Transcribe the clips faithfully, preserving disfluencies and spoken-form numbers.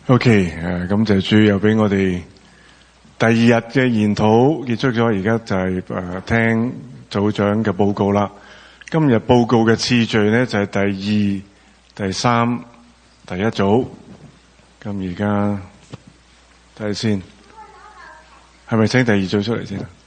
OK， 誒，感謝主又俾我哋第二日嘅研討結束咗，而家就係誒聽組長嘅報告啦。今日報告嘅次序呢，就係第二、第三、第一組。咁而家睇下先，係咪請第二組出嚟先啊？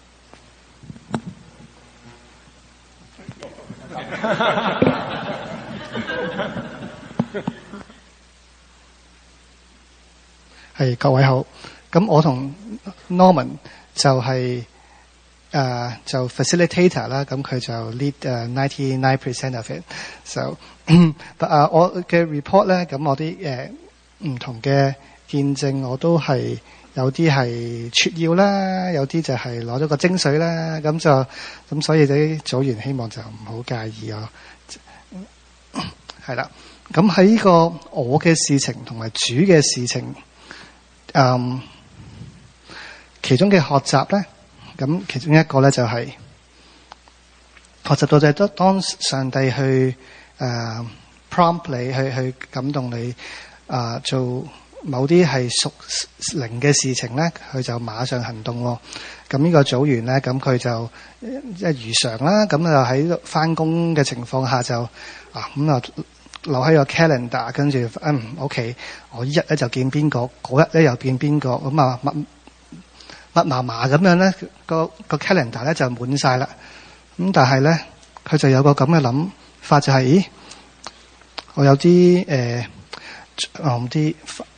係，各位好，咁我同 Norman 就係、是、誒、uh, 就 facilitator 啦，咁佢就 lead ninety nine percent of it。so 但係我嘅 report 咧，咁我啲誒唔同嘅見證我都係有啲係撮要啦，有啲就係攞咗個精髓啦，咁就咁所以啲組員希望就唔好介意啊。係啦，咁喺呢個我嘅事情同埋主嘅事情。嗯，其中嘅學習咧，咁其中一個咧就係、是、學習到就係當上帝去誒、呃、prompt 你去去感動你啊、呃、做某啲係屬靈嘅事情咧，佢就馬上行動喎。咁呢個組員咧，咁佢就即係如常啦，咁就喺返工嘅情況下就啊咁啊。留喺個 calendar， 跟住嗯 OK， 我依日咧就見邊個，嗰日咧又見邊個，咁啊密密麻麻咁樣咧，個個 calendar 咧就滿晒啦。咁但係咧，佢就有個咁嘅諗法，就係、是，咦，我有啲誒，我啲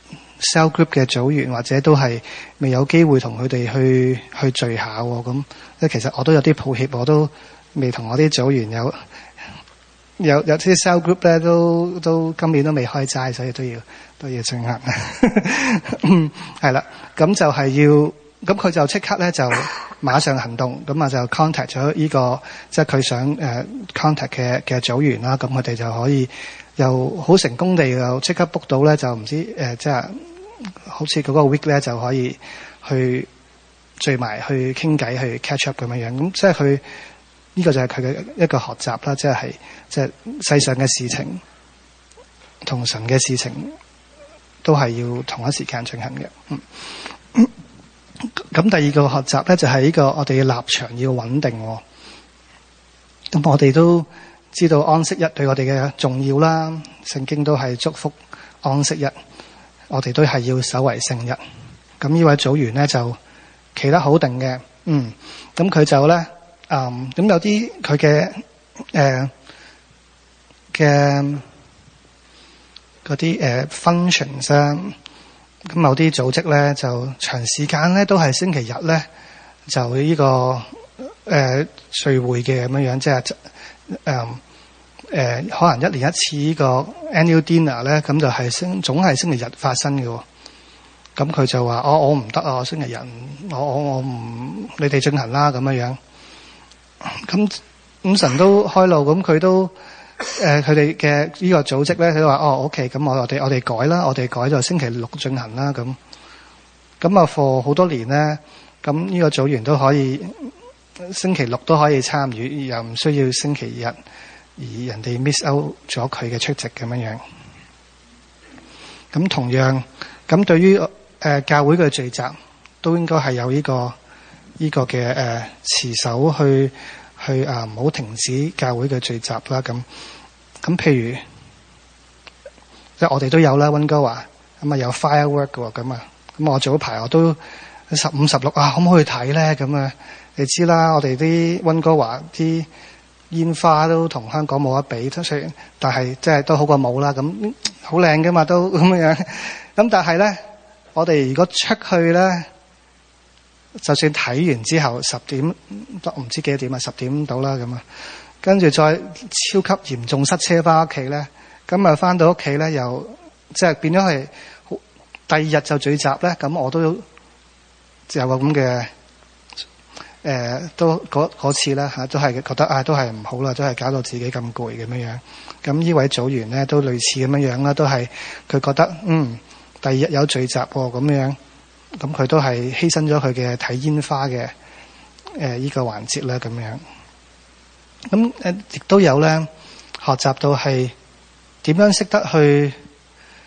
cell group 嘅組員或者都係未有機會同佢哋去去聚下喎。咁即係其實我都有啲抱歉，我都未同我啲組員有。有有啲 cell group 咧，都都今年都未開齋，所以都要都要進行。係啦，咁就係要，咁佢就即刻咧就馬上行動，咁啊就 contact 咗呢個即係佢想誒 contact 嘅嘅組員啦，咁佢哋就可以又好成功地又即刻 book 到咧，就唔知誒即係好似嗰個 week 咧就可以去聚埋去傾偈去 catch up 咁樣樣，咁即係佢。呢、這個就係佢嘅一個學習啦，即係即係世上嘅事情同神嘅事情都係要同一時間進行嘅。嗯，咁第二個學習咧就係、是、呢個我哋嘅立場要穩定。咁我哋都知道安息日對我哋嘅重要啦，聖經都係祝福安息日，我哋都係要守為聖日。咁呢位組員咧就企得好定嘅。嗯，咁佢就咧。嗯，咁有啲佢嘅誒嘅嗰啲誒 functions 啊，咁某啲組織咧就長時間咧都係星期日咧就呢、這個誒、呃、聚會嘅咁樣樣，即係誒誒可能一年一次呢個 annual dinner 咧，咁就係星總係星期日發生嘅。咁佢就話：哦，我唔得啊，星期日，我我我唔你哋進行啦咁樣樣。咁咁神都開路，咁佢都誒佢哋嘅呢個組織咧，佢話哦 OK， 咁我我哋我哋改啦，我哋改就星期六進行啦。咁咁啊 for 好多年咧，咁呢個組員都可以星期六都可以參與，又唔需要星期日，而人哋 miss out 咗佢嘅出席咁樣樣。咁同樣咁對於誒、呃、教會嘅聚集，都應該係有呢、這個。呢、這個嘅誒、呃、持守去去啊唔好停止教會嘅聚集啦。咁咁譬如即係我哋都有啦，溫哥華咁啊有 firework 嘅喎。咁啊咁我早排我都十五十六啊，可唔可以睇咧？咁啊你知啦，我哋啲溫哥華啲煙花都同香港冇得比，雖然但係即係都好過冇啦。咁好靚㗎嘛，都咁樣。咁但係咧，我哋如果出去咧。就算睇完之後十點唔知幾點啊，十點到啦咁啊，跟住再超級嚴重塞車翻屋企咧，咁啊翻到屋企咧又即係變咗係第二日就聚集咧，咁我都有個咁嘅誒，都嗰次咧嚇都係覺得啊，都係唔好啦，都係搞到自己咁攰咁樣樣。咁呢位組員咧都類似咁樣樣啦，都係佢覺得嗯第二日有聚集喎咁樣。咁佢都係犧牲咗佢嘅睇煙花嘅誒依個環節啦，咁樣。咁誒亦都有咧學習到係點樣識得去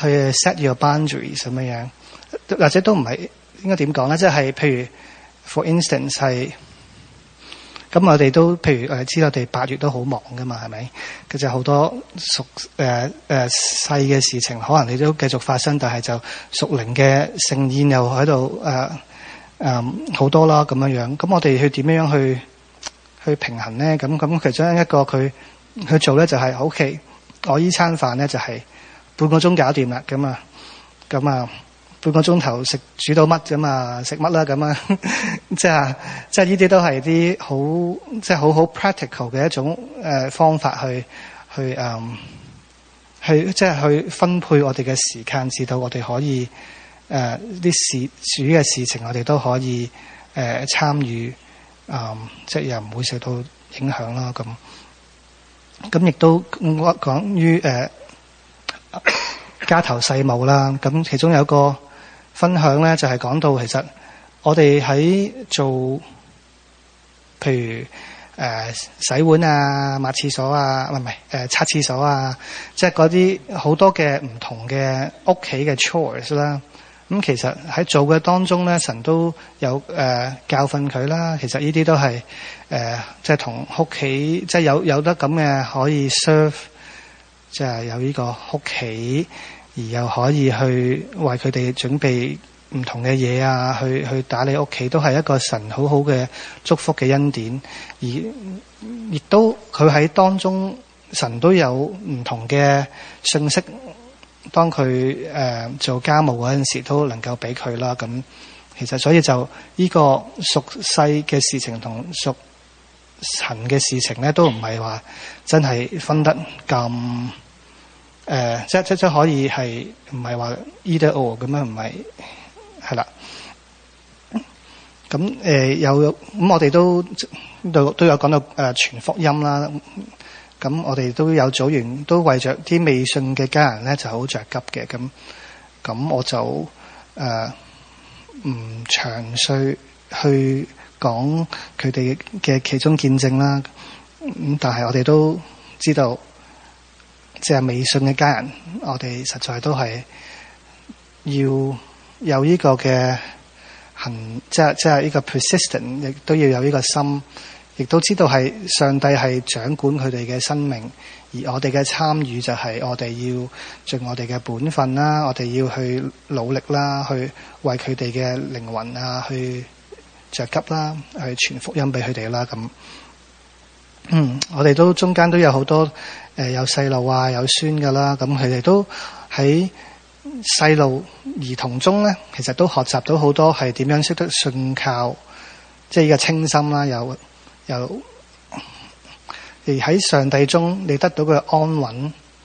去 set your boundaries 咁樣樣，或者都唔係應該點講咧？即係譬如 for instance 係咁，我哋都譬如誒知道我哋八月都好忙噶嘛，係咪？佢就好多屬誒誒細嘅事情，可能你都繼續發生，但係就屬靈嘅盛宴又喺度誒誒好多啦咁樣樣。咁我哋去點樣去去平衡咧？咁咁其中一個佢去做咧就係 OK， 我依餐飯咧就係半個鐘搞掂啦，咁啊咁啊。半個鐘頭食煮到乜啫嘛，食乜啦咁啊！即係即係呢啲都係啲好即係好好 practical 嘅一種誒、呃、方法去去誒、嗯、去即係去分配我哋嘅時間，至到我哋可以誒啲、呃、事主嘅事情，我哋都可以誒、呃、參與，誒、嗯、即係又唔會受到影響啦。咁咁亦都我講於誒家頭細務啦。咁其中有一個分享咧就係、是、講到其實我哋喺做譬如誒、呃、洗碗啊、抹廁所啊，唔係唔係誒擦廁所啊，即係嗰啲好多嘅唔同嘅屋企嘅 chores 啦。咁、嗯、其實喺做嘅當中咧，神都有誒、呃、教訓佢啦。其實呢啲都係誒、呃、即係同屋企即係有有得咁嘅可以 serve， 即係有呢個屋企。而又可以去為佢哋準備唔同嘅嘢啊，去去打理屋企，都係一個神好好嘅祝福嘅恩典。而亦都佢喺當中，神都有唔同嘅信息，當佢誒、呃、做家務嗰陣時，都能夠俾佢啦。咁其實所以就呢個屬世嘅事情同屬神嘅事情咧，都唔係話真係分得咁。誒、呃，即即即可以係唔係話 either or 咁樣，唔係係啦。咁誒、呃、有咁、嗯、我哋都都都有講到誒、呃、傳福音啦。咁我哋都有組員都為着啲未信嘅家人咧就好着急嘅。咁咁我就誒唔、呃、詳細去講佢哋嘅其中見證啦。咁但係我哋都知道。即係未信嘅家人，我哋實在都係要有呢個嘅行，即係即係呢個 persistent， 亦都要有呢個心，亦都知道係上帝係掌管佢哋嘅生命，而我哋嘅參與就係我哋要盡我哋嘅本分啦，我哋要去努力啦，去為佢哋嘅靈魂啊去着急啦，去傳福音俾佢哋啦。咁，嗯，我哋都中間都有好多。誒、呃、有細路啊，有孫㗎啦，咁佢哋都喺細路兒童中咧，其實都學習到好多係點樣識得信靠，即係呢個清心啦，有有而喺上帝中，你得到嘅安穩，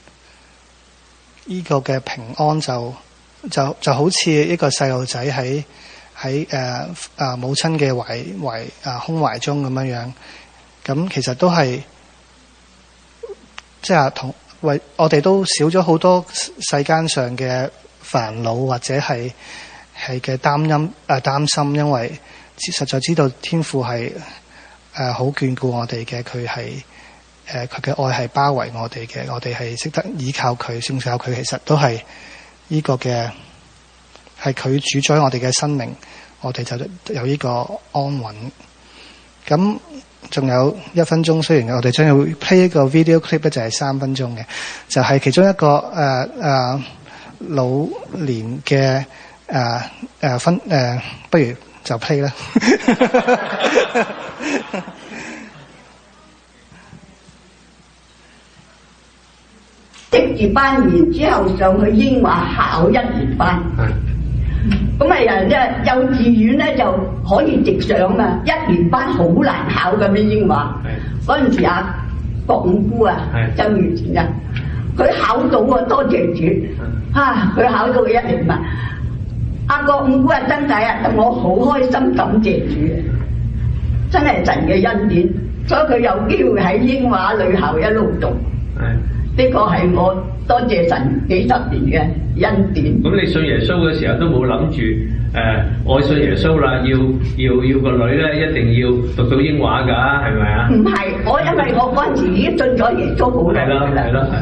呢、這個嘅平安就就就好似一個細路仔喺喺誒啊母親嘅懷懷啊胸懷中咁樣樣，咁其實都係。即係同為我哋都少咗好多世間上嘅煩惱或者係係嘅擔憂誒擔心，因為實在知道天父係誒好眷顧我哋嘅，佢係誒佢嘅愛係包圍我哋嘅，我哋係識得依靠佢，信靠佢，其實都係呢個嘅係佢主宰我哋嘅生命，我哋就有呢個安穩。咁仲有一分鐘，雖然我哋將要 play 一個 video clip 咧，就係三分鐘嘅，就係、是、其中一個誒誒、呃呃、老年嘅誒誒分誒，不如就 play 啦。 職業班完之後上去英華考一年班。咁啊，人即係幼稚園咧就可以直上嘛，一年班好難考咁樣英華。嗰陣時啊，郭五姑啊，周月前啊，佢考到啊，多謝主，啊，佢考到一年班。阿郭五姑啊，真係啊，我好開心，感謝主，真係神嘅恩典，所以佢有機會喺英華女校一路讀。呢個係我多謝神幾十年嘅恩典。 咁你信耶穌嘅時候都冇諗住誒，我信耶穌啦，要要要個女咧一定要讀到英華㗎，係咪啊？ 唔係，我因為我嗰陣時已經信咗耶穌好耐啦。係咯係咯係咯。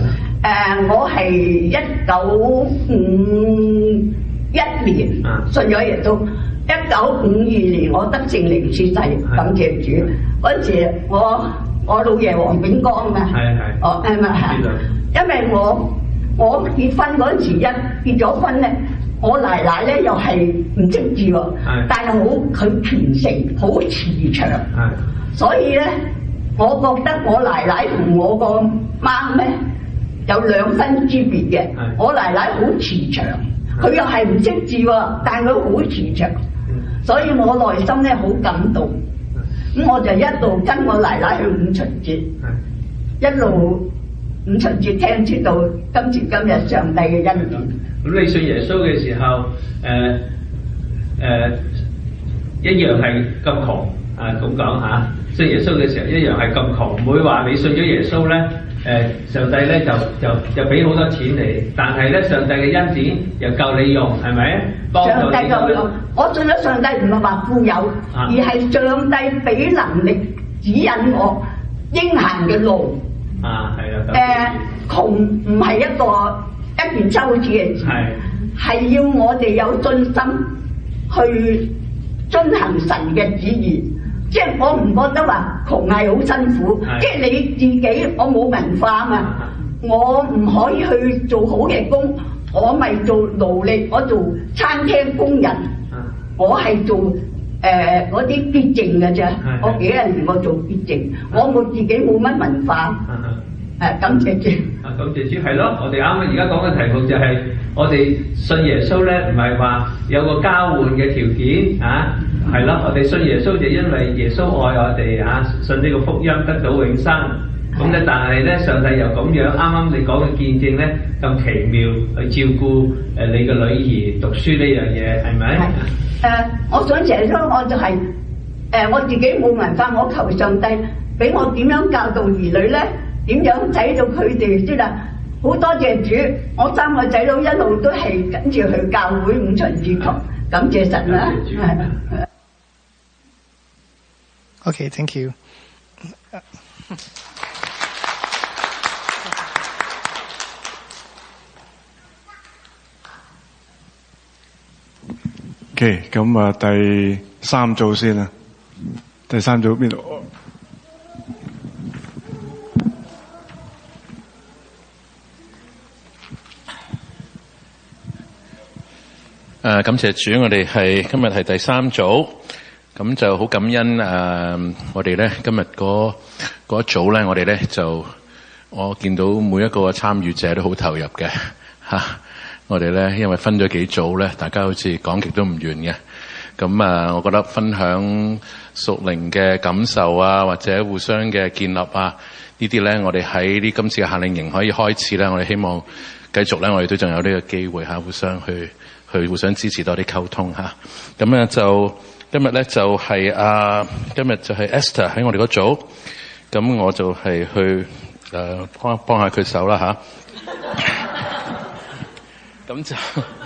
誒，我係一九五一年信咗耶穌，一九五二年我得聖靈施洗，感謝主。嗰時我我老爺黃炳光啊， 係係， 哦係咪？因為我我結婚嗰時一結咗婚咧，我奶奶咧又係唔識字喎，但係好佢虔誠，好慈祥，所以咧，我覺得我奶奶同我個媽咧有兩分之別嘅。我奶奶好慈祥，佢又係唔識字喎，但係佢好慈祥，所以我內心咧好感動。咁我就一路跟我奶奶去五旬節，一路五旬節聽知道今時今日上帝嘅恩典。 咁你信耶穌嘅時候，誒、呃、誒、呃、一樣係咁窮啊！咁講嚇，信耶穌嘅時候一樣係咁窮，唔會話你信咗耶穌咧，誒、呃、上帝咧就就就俾好多錢你，但係咧上帝嘅恩典又夠你用，係咪？ 上帝夠用，我信咗上帝唔係話富有，啊、而係上帝俾能力指引我應行嘅路。 啊，係啦。 誒、呃，窮唔係一個一件羞恥嘅事，係要我哋有信心去遵行神嘅旨意。即係我唔覺得話窮係好辛苦，即係你自己我冇文化啊嘛，我唔可以去做好嘅工，我咪做勞力，我做餐廳工人，我係做誒嗰啲潔淨嘅啫。我幾廿年我做潔淨，我冇自己冇乜文化。誒，感謝主。 啊，感謝主，係咯，我哋啱啱而家講嘅題目就係、是、我哋信耶穌咧，唔係話有個交換嘅條件啊，係咯，我哋信耶穌就因為耶穌愛我哋啊，信呢個福音得到永生。咁咧，但係咧，上帝又咁樣，啱啱你講嘅見證咧，咁奇妙去照顧誒你嘅女兒讀書呢樣嘢，係咪？ 係。誒、呃，我想耶穌，我就係、是、誒、呃、我自己冇文化，我求上帝俾我點樣教導兒女咧？點樣使到佢哋先啦？好多謝主，我三個仔女一路都係跟住去教會五旬節求，感謝神啦。 Okay, thank you. OK， 咁啊，第三組先啦。第三組邊度？ 誒、呃，感謝主，我哋係今日係第三組，咁就好感恩誒、呃，我哋咧今日嗰嗰一組咧，我哋咧就我見到每一個參與者都好投入嘅嚇、啊，我哋咧因為分咗幾組咧，大家好似講極都唔完嘅，咁啊，我覺得分享屬靈嘅感受啊，或者互相嘅建立啊，呢啲咧，我哋喺呢今次嘅夏令營可以開始咧，我哋希望繼續咧，我哋都仲有呢個機會嚇，互相去。去互相支持多啲溝通吓，咁咧就今日咧就係、是、啊，今日就係 Esther 喺我哋嗰組，咁我就係去誒幫幫下佢手啦吓，咁就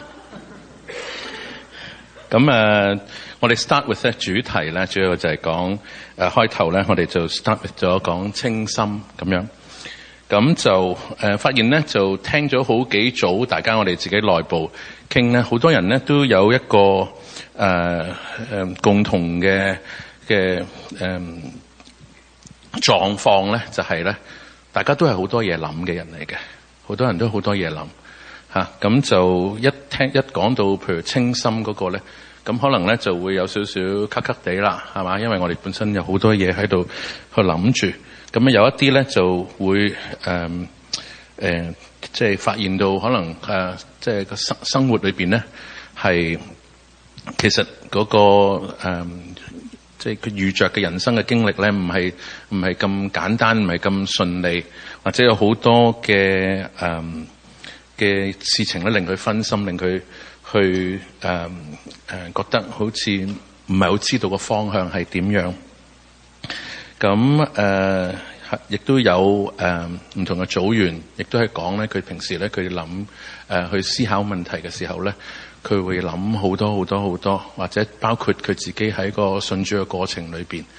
咁誒，我哋 start with 咧主題咧，主要就係講誒開頭咧，我哋就 start with 咗講清心咁樣。咁就誒、呃、發現咧，就聽咗好幾組，大家我哋自己內部傾咧，好多人咧都有一個誒誒、呃呃、共同嘅嘅誒狀況咧，就係、是、咧，大家都係好多嘢諗嘅人嚟嘅，好多人都好多嘢諗嚇。咁、啊、就一聽一講到譬如清心嗰個咧，咁可能咧就會有少少咳咳地啦，係嘛？因為我哋本身有好多嘢喺度去諗住。咁啊有一啲咧就會誒誒、呃呃，即係發現到可能誒、呃，即係個生生活裏邊咧係其實嗰、那個誒、呃，即係佢遇着嘅人生嘅經歷咧，唔係唔係咁簡單，唔係咁順利，或者有好多嘅誒嘅事情咧令佢分心，令佢去誒誒、呃呃、覺得好似唔係好知道個方向係點樣。咁誒，亦、呃、都有誒唔、呃、同嘅組員，亦都係講咧，佢平時咧佢諗誒去思考問題嘅時候咧，佢會諗好多好多好多，或者包括佢自己喺個信主嘅過程裏邊，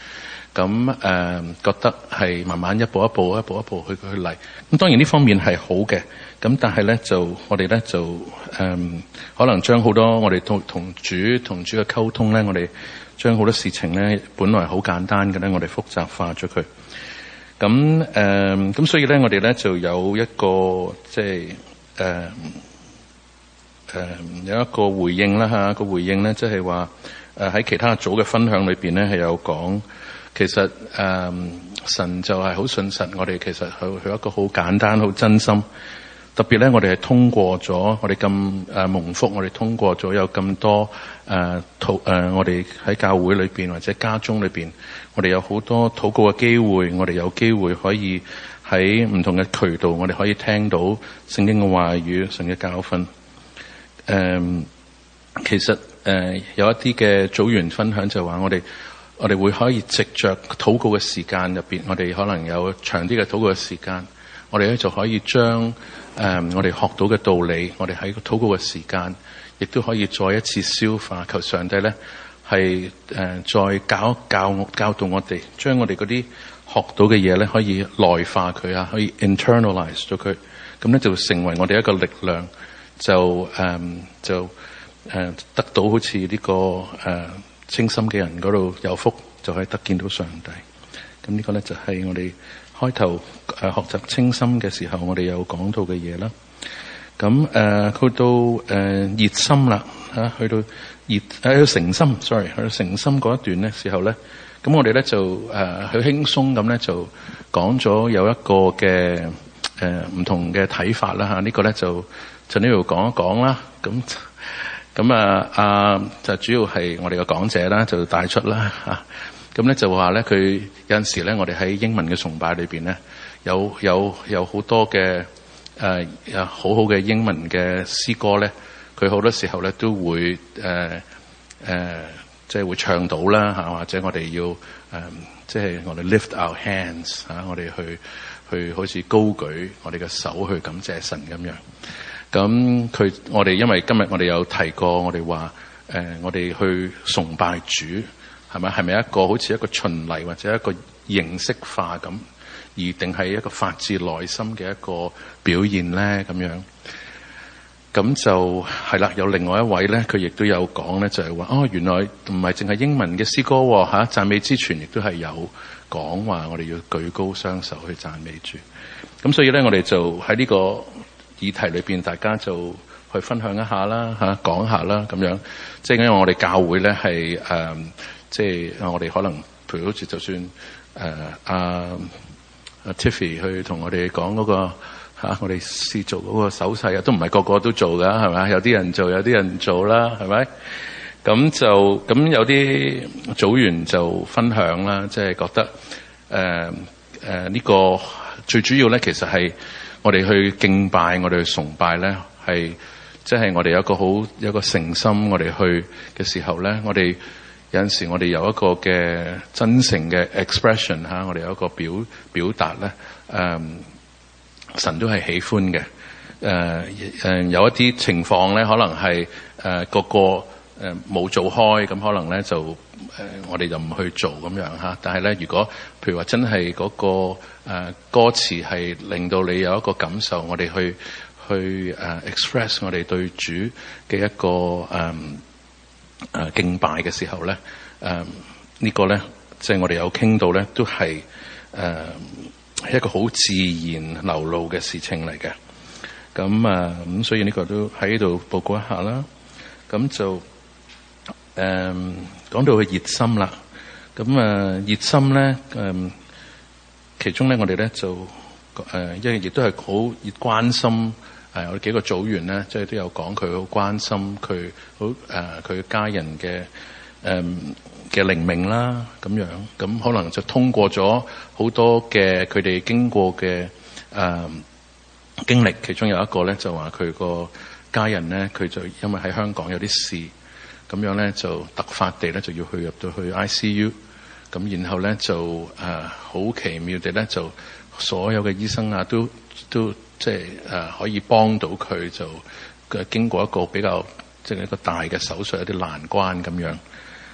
咁誒、呃、覺得係慢慢一步一步一步一步去去嚟。咁當然呢方面係好嘅，咁但係咧就我哋咧就誒、呃、可能將好多我哋同同主同主嘅溝通咧，我哋將好多事情咧本來好簡單嘅咧，我哋複雜化咗佢。咁誒咁所以咧，我哋咧就有一個即係誒誒有一個回應啦嚇，個回應咧即係話誒喺其他組嘅分享裏邊咧係有講，其實誒、呃、神就係好信實，我哋其實佢佢一個好簡單、好真心。特別咧，我哋係通過咗我哋咁誒蒙福，我哋通過咗有咁多誒禱誒，我哋喺教會裏邊或者家中裏邊，我哋有好多禱告嘅機會，我哋有機會可以喺唔同嘅渠道，我哋可以聽到聖經嘅話語、神嘅教訓。誒、呃，其實誒、呃、有一啲嘅組員分享就話，我哋我哋會可以藉着禱告嘅時間入邊，我哋可能有長啲嘅禱告嘅時間，我哋咧就可以將誒、um, 我哋學到嘅道理，我哋喺禱告嘅時間，亦都可以再一次消化。求上帝咧係誒再教教教導我哋，將我哋嗰啲學到嘅嘢咧可以內化佢啊，可以 internalize 咗佢，咁咧就成為我哋一個力量，就誒、um, 就誒、uh, 得到好似呢、這個誒、uh, 清心嘅人嗰度有福，就可以得見到上帝。咁呢個咧就係、是、我哋開頭誒學習清心嘅時候，我哋有講到嘅嘢啦。咁誒、呃、去到誒、呃、熱心啦嚇，去到熱誒、呃、去誠心，sorry，去到誠心嗰一段咧時候咧，咁我哋咧就誒好輕鬆咁咧就講咗有一個嘅誒唔同嘅睇法啦嚇。呢、這個咧就就呢度講一講啦。咁咁啊啊就主要係我哋嘅講者啦，就帶出啦嚇。咁咧就話咧，佢有陣時咧，我哋喺英文嘅崇拜裏邊咧，有有有好多嘅誒有好好嘅英文嘅詩歌咧，佢好多時候咧都會誒誒即係會唱到啦嚇，或者我哋要誒即係我哋 lift our hands 嚇，我哋去去好似高舉我哋嘅手去感謝神咁樣。咁佢我哋因為今日我哋有提過，我哋話誒我哋去崇拜主。係咪？係咪一個好似一個循例或者一個形式化咁，而定係一個發自內心嘅一個表現咧？咁樣咁就係啦。有另外一位咧，佢亦都有講咧，就係話哦，原來唔係淨係英文嘅詩歌喎嚇，讚美之泉亦都係有講話，我哋要舉高雙手去讚美主。咁所以咧，我哋就喺呢個議題裏邊，大家就去分享一下啦嚇，講下啦咁樣。即係因為我哋教會咧係誒。即係我哋可能，譬如好似就算誒阿阿 Tiffy 去同我哋講嗰個嚇、啊，我哋試做嗰個手勢啊，都唔係個個都做㗎，係咪？有啲人做，有啲人唔做啦，係咪？咁就咁有啲組員就分享啦，即係覺得誒誒呢個最主要咧，其實係我哋去敬拜，我哋去崇拜咧，係即係我哋有一個好有一個誠心，我哋去嘅時候咧，我哋。有陣時我哋有一個嘅真誠嘅 expression 嚇，我哋有一個表表達咧，誒、嗯、神都係喜歡嘅。誒、呃、誒有一啲情況咧，可能係誒、呃、個個誒冇做開，咁可能咧就誒、呃、我哋就唔去做咁樣嚇。但係咧，如果譬如話真係嗰、那個誒、呃、歌詞係令到你有一個感受，我哋去去誒、呃、express 我哋對主嘅一個誒。呃誒、呃、敬拜嘅時候咧，誒、呃這個、呢個咧，即係我哋有傾到咧，都係誒、呃、一個好自然流露嘅事情嚟嘅。咁啊，咁、呃、所以呢個都喺度報告一下啦。咁就誒、呃、講到去熱心啦。咁啊、呃、熱心咧，誒、呃、其中咧我哋咧就誒，因為亦都係好熱關心。誒，我哋幾個組員咧，即係都有講佢好關心佢好誒，佢家人嘅誒嘅靈命啦，咁樣咁可能就通過咗好多嘅佢哋經過嘅誒、呃、經歷，其中有一個咧就話佢個家人咧，佢就因為喺香港有啲事，咁樣咧就突發地咧就要去入到去 I C U， 咁然後咧就誒好、呃、奇妙地咧就所有嘅醫生啊都都。即係誒、呃、可以幫到佢，就嘅經過一個比較即係一個大嘅手術，有啲難關咁樣。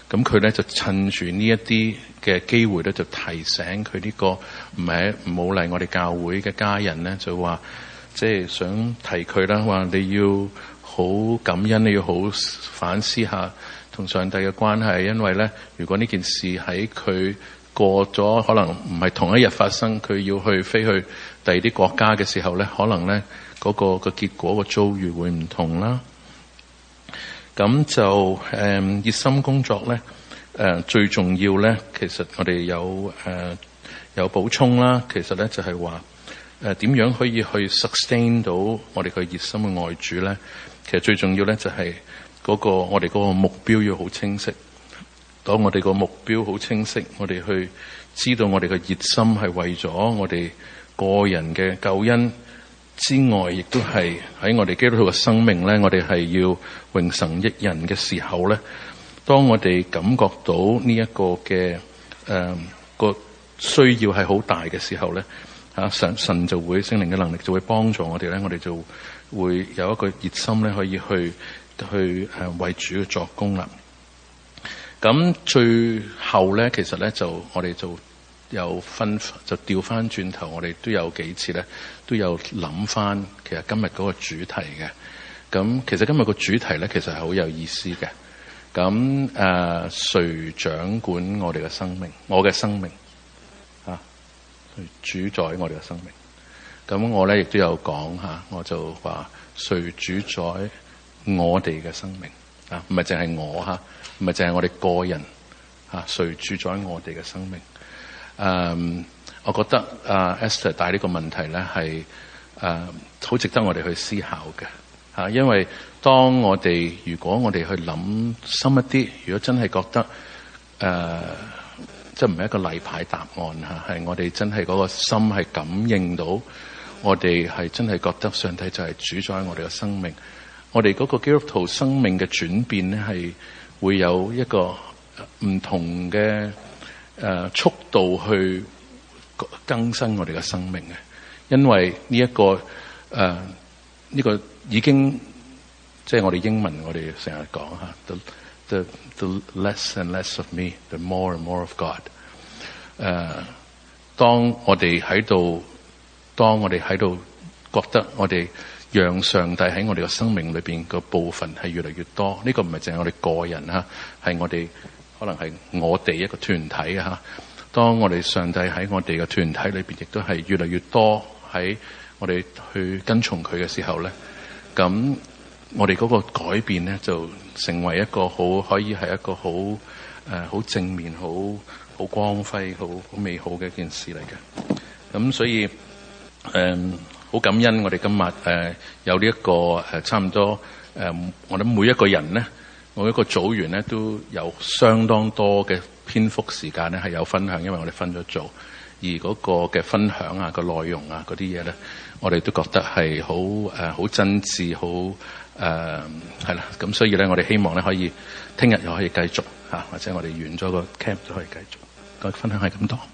咁佢咧就趁住呢一啲嘅機會咧，就提醒佢呢個唔係冇嚟我哋教會嘅家人咧，就話即係想提佢啦，話你要好感恩，你要好反思下同上帝嘅關係，因為咧，如果呢件事喺佢過咗，可能唔係同一日發生，佢要去飛去第二啲國家嘅時候咧，可能咧嗰個個結果個遭遇會唔同啦。咁就誒熱心工作咧，誒、呃、最重要咧，其實我哋有誒、呃、有補充啦。其實咧就係話誒點樣可以去 sustain 到我哋個熱心嘅愛主咧？其實最重要咧就係嗰個我哋嗰個目標要好清晰。當我哋個目標好清晰，我哋去知道我哋嘅熱心係為咗我哋個人嘅救恩之外，亦都係喺我哋基督徒嘅生命咧，我哋係要榮神益人嘅時候咧，當我哋感覺到呢一個嘅誒個需要係好大嘅時候咧，啊神神就會聖靈嘅能力就會幫助我哋咧，我哋就會有一個熱心咧，可以去去誒為主嘅作工啦。咁最後咧，其實咧就我哋就有分就調翻轉頭，我哋都有幾次咧都有諗翻，其實今日嗰個主題嘅。咁其實今日個主題咧，其實係好有意思嘅。咁誒，誰掌管我哋嘅生命？我嘅生命啊，主宰我哋嘅生命。咁我咧亦都有講吓，我就話誰主宰我哋嘅生命啊？唔係淨係我吓。唔係淨係我哋個人嚇，誰主宰我哋嘅生命？誒、um，我覺得啊、uh, ，Esther 帶呢個問題咧係誒好值得我哋去思考嘅嚇，因為當我哋如果我哋去諗深一啲，如果真係覺得誒，即係唔係一個例牌答案嚇，係我哋真係嗰個心係感應到，我哋係真係覺得上帝就係主宰我哋嘅生命，我哋嗰個基督徒生命嘅轉變咧係會有一個唔同嘅誒、呃、速度去更新我哋嘅生命嘅，因為呢、這、一個誒呢、呃這個已經即係我哋英文我哋成日講吓 the, the, the less and less of me, the more and more of God。誒、呃，當我哋喺度，當我哋喺度覺得我哋讓上帝喺我哋嘅生命裏邊個部分係越嚟越多，呢、這個唔係淨係我哋個人吓，係我哋可能係我哋一個團體吓。當我哋上帝喺我哋嘅團體裏邊，亦都係越嚟越多喺我哋去跟從佢嘅時候咧，咁我哋嗰個改變咧就成為一個好可以係一個好誒好正面、好好光輝、好好美好嘅一件事嚟嘅。咁所以誒。呃好感恩我哋今日誒、呃、有呢、這、一個誒、呃、差唔多誒、呃，我諗每一個人咧，每一個組員咧都有相當多嘅篇幅時間咧係有分享，因為我哋分咗組，而嗰個嘅分享啊、個內容啊嗰啲嘢咧，我哋都覺得係好誒好真摯，好誒係啦。咁所以咧，我哋希望咧可以聽日又可以繼續嚇、啊，或者我哋完咗個 camp 都可以繼續。個分享係咁多。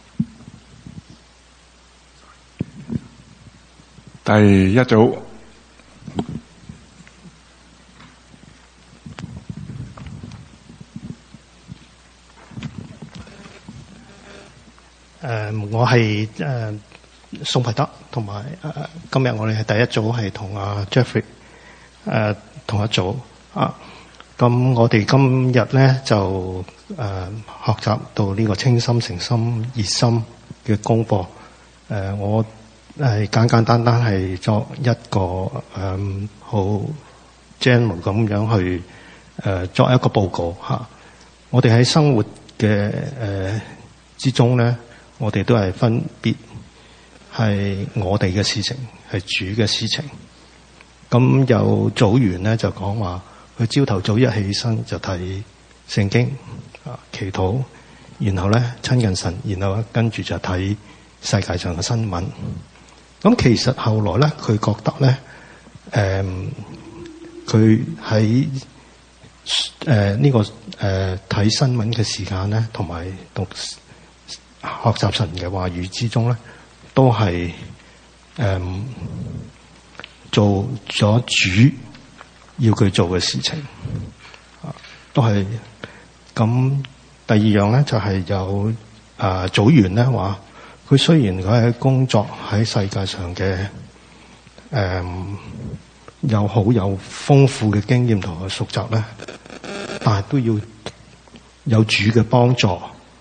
第一組，誒、 呃、我係誒、呃、宋培德，同埋誒今日我哋係第一組係同阿 Jeffrey 誒、呃、同一組啊。咁我哋今日咧就誒、呃、學習到呢個清心誠心熱心嘅功課。誒、呃、我。係簡簡單單係作一個誒好 general 咁樣去誒、呃、作一個報告嚇、啊。我哋喺生活嘅誒、呃、之中咧，我哋都係分別係我哋嘅事情，係主嘅事情。咁有組員咧就講話，佢朝頭早一起身就睇聖經啊，祈禱，然後咧親近神，然後跟住就睇世界上嘅新聞。咁其實後來咧，佢覺得咧，誒佢喺誒呢個誒睇、呃、新聞嘅時間咧，同埋讀學習神嘅話語之中咧，都係誒、呃、做咗主要佢做嘅事情，啊，都係咁第二樣咧就係、是、有誒、呃、組員咧話，佢雖然佢喺工作喺世界上嘅誒、呃、有好有豐富嘅經驗同埋熟習咧，但係都要有主嘅幫助。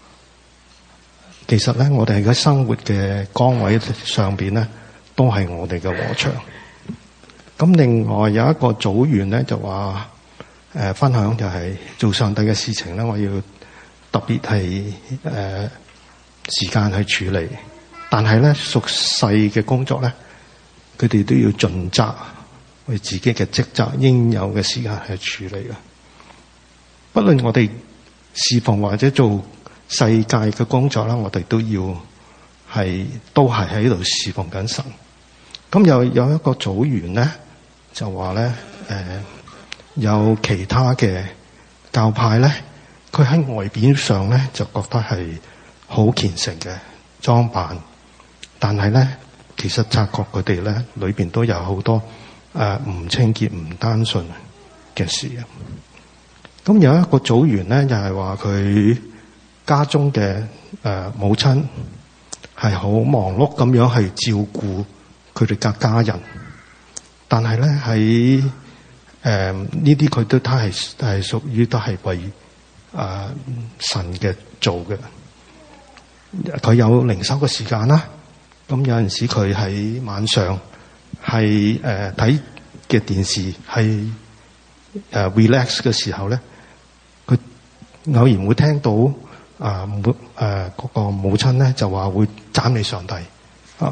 其實咧，我哋喺生活嘅崗位上邊咧，都係我哋嘅禾場。咁另外有一個組員咧就話，誒、呃、分享就係做上帝嘅事情咧，我要特別係誒時間去處理。但係咧屬世嘅工作咧，佢哋都要盡責為自己嘅職責應有嘅時間去處理嘅。不論我哋侍奉或者做世界嘅工作啦，我哋都要係都係喺度侍奉緊神。咁又有一個組員咧，就話咧，誒、呃、有其他嘅教派咧，佢喺外表上咧就覺得係好虔誠嘅裝扮，但係咧其實察覺佢哋咧裏邊都有好多誒唔、呃、清潔、唔單純嘅事啊。咁有一個組員咧，就係話佢家中嘅誒、呃、母親係好忙碌咁樣去照顧佢哋嘅家人，但係咧喺誒呢啲佢都睇係係屬於都係為誒、呃、神嘅做嘅。佢有靈修嘅時間啦，咁有陣時佢喺晚上係誒睇嘅電視係誒、呃、relax 嘅時候咧，佢偶然會聽到。啊，母誒嗰個母親咧就話會讚美上帝啊。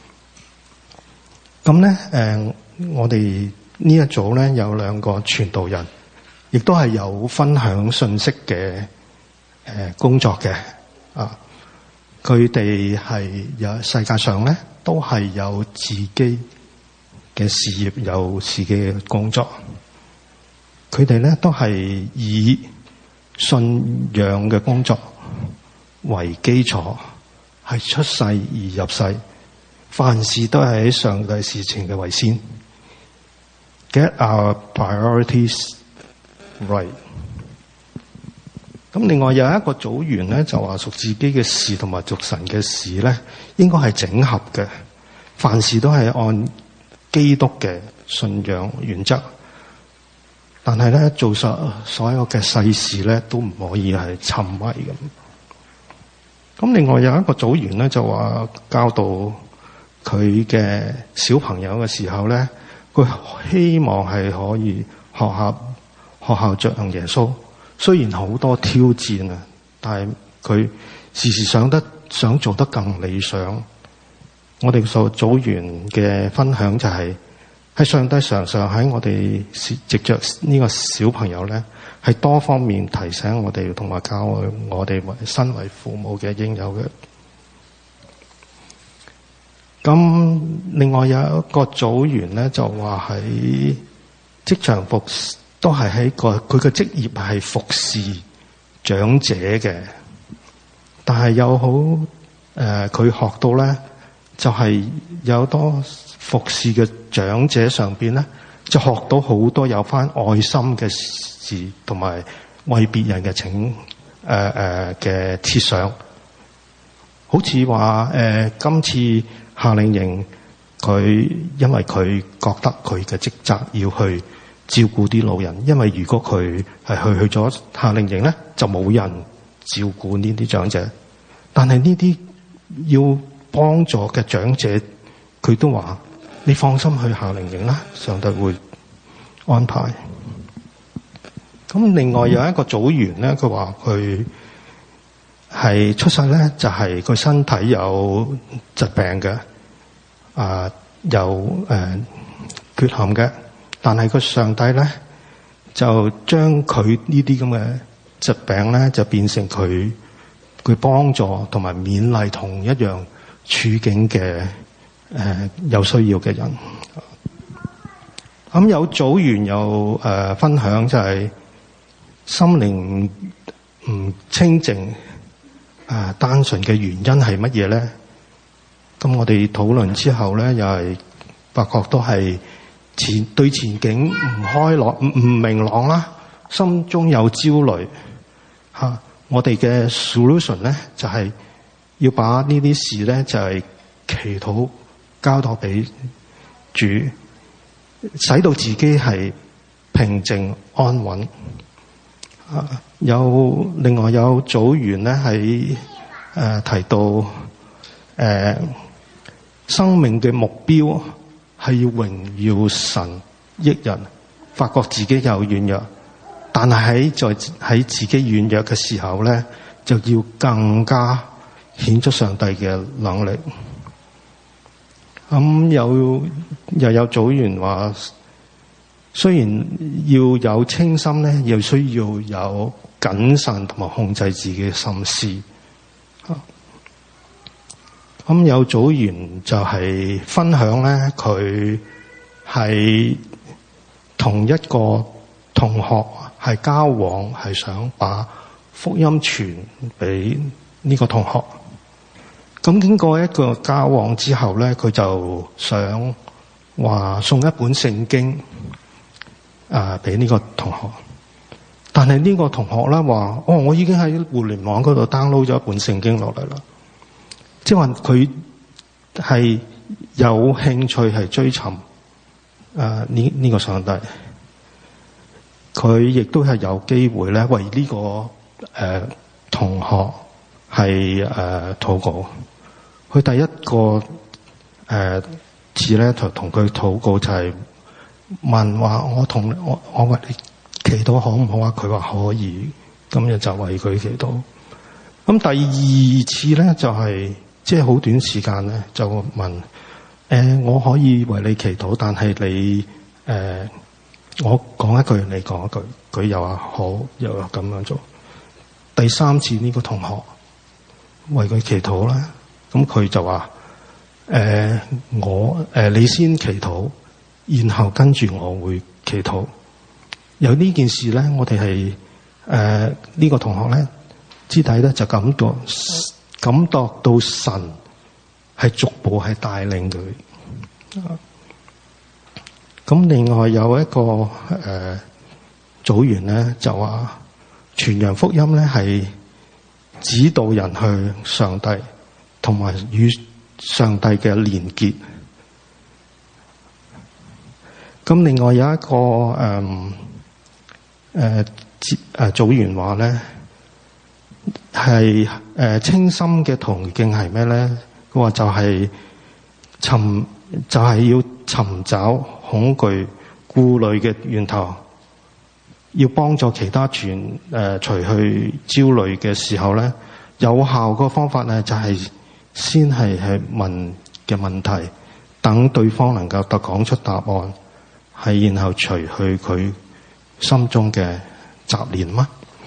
咁咧誒，我哋呢一組咧有兩個傳道人，亦都係有分享信息嘅誒工作嘅啊。佢哋係有世界上咧都係有自己嘅事業，有自己嘅工作。佢哋咧都係以信仰嘅工作為基礎，係出世而入世，凡事都係喺上帝事情嘅為先。Get our priorities right。咁另外有一個組員咧，就話屬自己嘅事同埋屬神嘅事咧，應該係整合嘅，凡事都係按基督嘅信仰原則。但係咧，做所所有嘅世事咧，都唔可以係沉迷咁。咁另外有一個組員咧，就話教導佢嘅小朋友嘅時候咧，佢希望係可以學下學校着行耶穌。雖然好多挑戰啊，但係佢時時想得想做得更理想。我哋所組員嘅分享就係、是。喺上帝常常喺我哋藉着呢個小朋友咧，係多方面提醒我哋同埋教我哋身為父母嘅應有嘅。咁另外有一個組員咧，就話喺職場服都係喺個佢嘅職業係服侍長者嘅，但係有好誒佢學到咧，就係、是、有多。服侍嘅長者上邊咧，就學到好多有翻愛心嘅事，同埋為別人嘅情誒誒嘅設想。好似話誒，今次夏令營，佢因為佢覺得佢嘅職責要去照顧啲老人，因為如果佢係去去咗夏令營咧，就冇人照顧呢啲長者。但係呢啲要幫助嘅長者，佢都話。你放心去夏令營啦，上帝會安排。咁另外有一個組員咧，佢話佢係出世咧，就係佢身體有疾病嘅，啊、呃、有誒、呃、缺陷嘅，但係個上帝咧就將佢呢啲咁嘅疾病咧，就變成佢佢幫助同埋勉勵同一樣處境嘅。誒、呃，有需要嘅人，咁、嗯、有組員有誒、呃、分享就係心靈唔清淨啊、呃，單純嘅原因係乜嘢咧？咁我哋討論之後咧，又係發覺都係前對前景唔開朗、唔唔明朗啦，心中有焦慮， 嚇。我哋嘅 solution 咧就係、是、要把呢啲事咧就係、是、祈禱交託俾主，使到自己係平靜安穩。啊，有另外有組員咧喺誒提到誒、呃、生命嘅目標係要榮耀神益人，發覺自己有軟弱。但係喺在喺自己軟弱嘅時候咧，就要更加顯出上帝嘅能力。咁、嗯、有又有組員話，雖然要有清心咧，又需要有謹慎同埋控制自己嘅心思。咁、嗯、有組員就係分享咧，佢係同一個同學。係交往，係想把福音傳俾呢個同學。咁經過一個交往之後咧，佢就想話送一本聖經啊俾呢個同學。但係呢個同學咧話：哦，我已經喺互聯網嗰度 download 咗一本聖經落嚟啦。即係話佢係有興趣係追尋啊呢呢個上帝。佢亦都係有機會咧，為呢、這個誒、呃、同學係誒禱告。佢第一個誒、呃、次咧，就同佢禱告就係問話：我同我我為你祈禱好唔好啊？佢話可以，咁就就為佢祈禱。咁第二次咧，就係即係好短時間咧，就問誒、呃、我可以為你祈禱，但係你誒。呃我講一句，你講一句，佢又話好，又話咁樣做。第三次呢個同學為佢祈禱啦，咁佢就話：誒、呃，我誒、呃，你先祈禱，然後跟住我會祈禱。有呢件事咧，我哋係誒呢個同學咧，肢體咧就感覺感覺到神係逐步係帶領佢。咁另外有一個誒、呃、組員咧就話傳揚福音咧係指導人去上帝，同埋與上帝嘅連結。咁另外有一個誒誒誒組員話咧係誒清心嘅途徑係咩咧？佢話就係尋就係、是、要尋找恐懼顧慮嘅源頭，要幫助其他傳誒、呃、除去焦慮嘅時候咧，有效個方法咧就係、是、先係去問嘅問題，等對方能夠得講出答案，係然後除去佢心中嘅雜念嗎？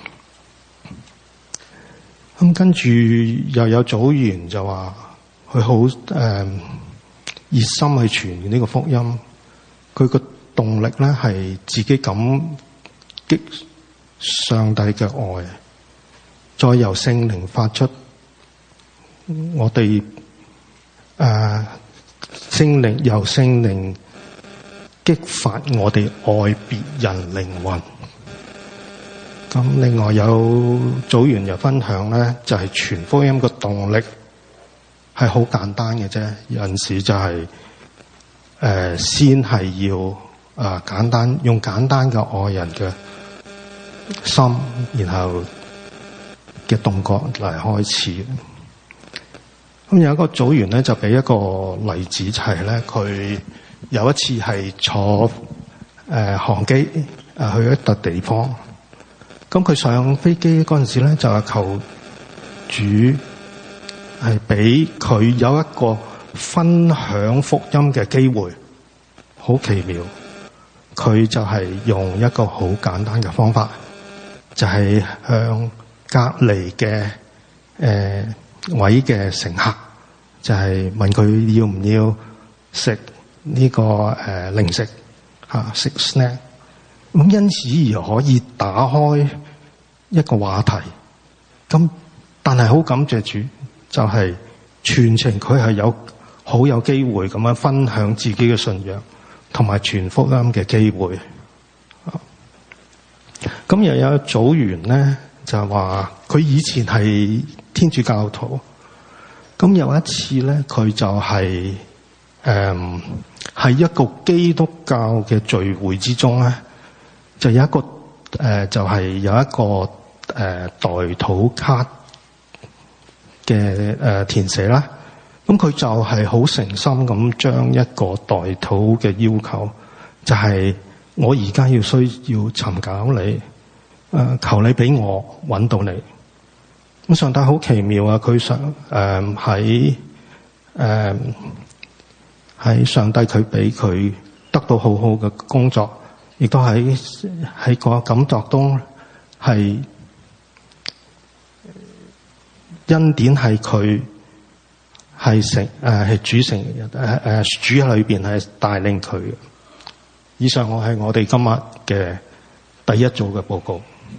咁跟住又有組員就話佢好誒熱心去傳呢個福音。佢個動力咧係自己感激上帝嘅愛，再由聖靈發出。我哋誒聖靈由聖靈激發我哋愛別人靈魂。咁另外有組員又分享咧，就係、是、傳福音嘅動力係好簡單嘅啫，有陣時就係、是。誒、呃，先係要啊、呃、簡單用簡單嘅愛人嘅心，然後嘅動覺嚟開始。咁有一個組員咧，就俾一個例子，就係咧，佢有一次係坐誒、呃、航機啊去一笪地方。咁佢上飛機嗰陣時咧，就係求主係俾佢有一個分享福音嘅機會。好奇妙，佢就係用一個好簡單嘅方法，就係、是、向隔離嘅誒位嘅乘客，就係、是、問佢要唔要食呢、這個誒、呃、零食嚇食 snack。咁因此而可以打開一個話題。咁但係好感謝主，就係、是、全程佢係有好有機會咁樣分享自己嘅信仰。同埋傳福音嘅機會，咁又有組員咧， 就係話佢以前係天主教徒，咁有一次咧，佢就係誒喺一個基督教嘅聚會之中咧，就有一個誒、呃、就係、是、有一個誒、呃、代禱卡嘅誒填寫啦。咁佢就係好誠心咁將一個代禱嘅要求，就係、是、我而家要需要尋找你，誒、呃、求你俾我揾到你。咁上帝好奇妙啊！佢想誒喺誒喺上帝佢俾佢得到好好嘅工作，亦都喺喺個感覺中係恩典係佢。係成誒係主成誒誒主喺裏邊係帶領佢嘅。以上我係我哋今日嘅第一組嘅報告。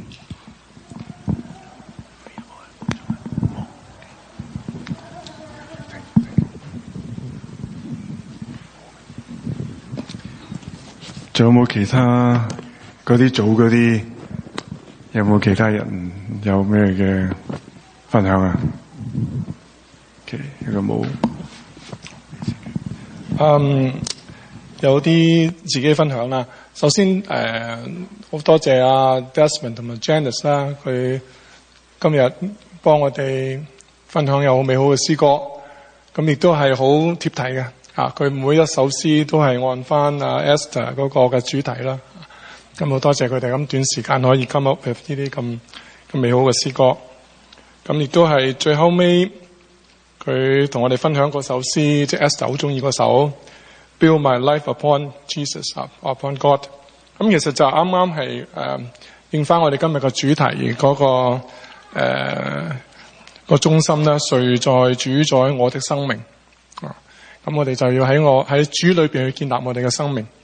仲有冇其他嗰啲組嗰啲？有冇其他人有咩嘅分享啊？有冇？ 嗯，有啲自己分享啦。首先誒，好、呃、多謝阿 Desmond 同埋 Janice 啦，佢今日幫我哋分享有好美好嘅詩歌，咁亦都係好貼題嘅。啊，佢每一首詩都係按翻阿 Esther 嗰個嘅主題啦。咁好多謝佢哋咁短時間可以 come up with 呢啲咁咁美好嘅詩歌。咁亦都係最後尾。佢同我哋分享嗰首詩，即係 Esther 好中意嗰首 Build My Life Upon Jesus Upon God。咁其實就啱啱係誒應翻我哋今日嘅主題嗰、那個誒、呃那個中心啦，誰在主宰我的生命啊？咁我哋就要喺我喺主裏邊去建立我哋嘅生命。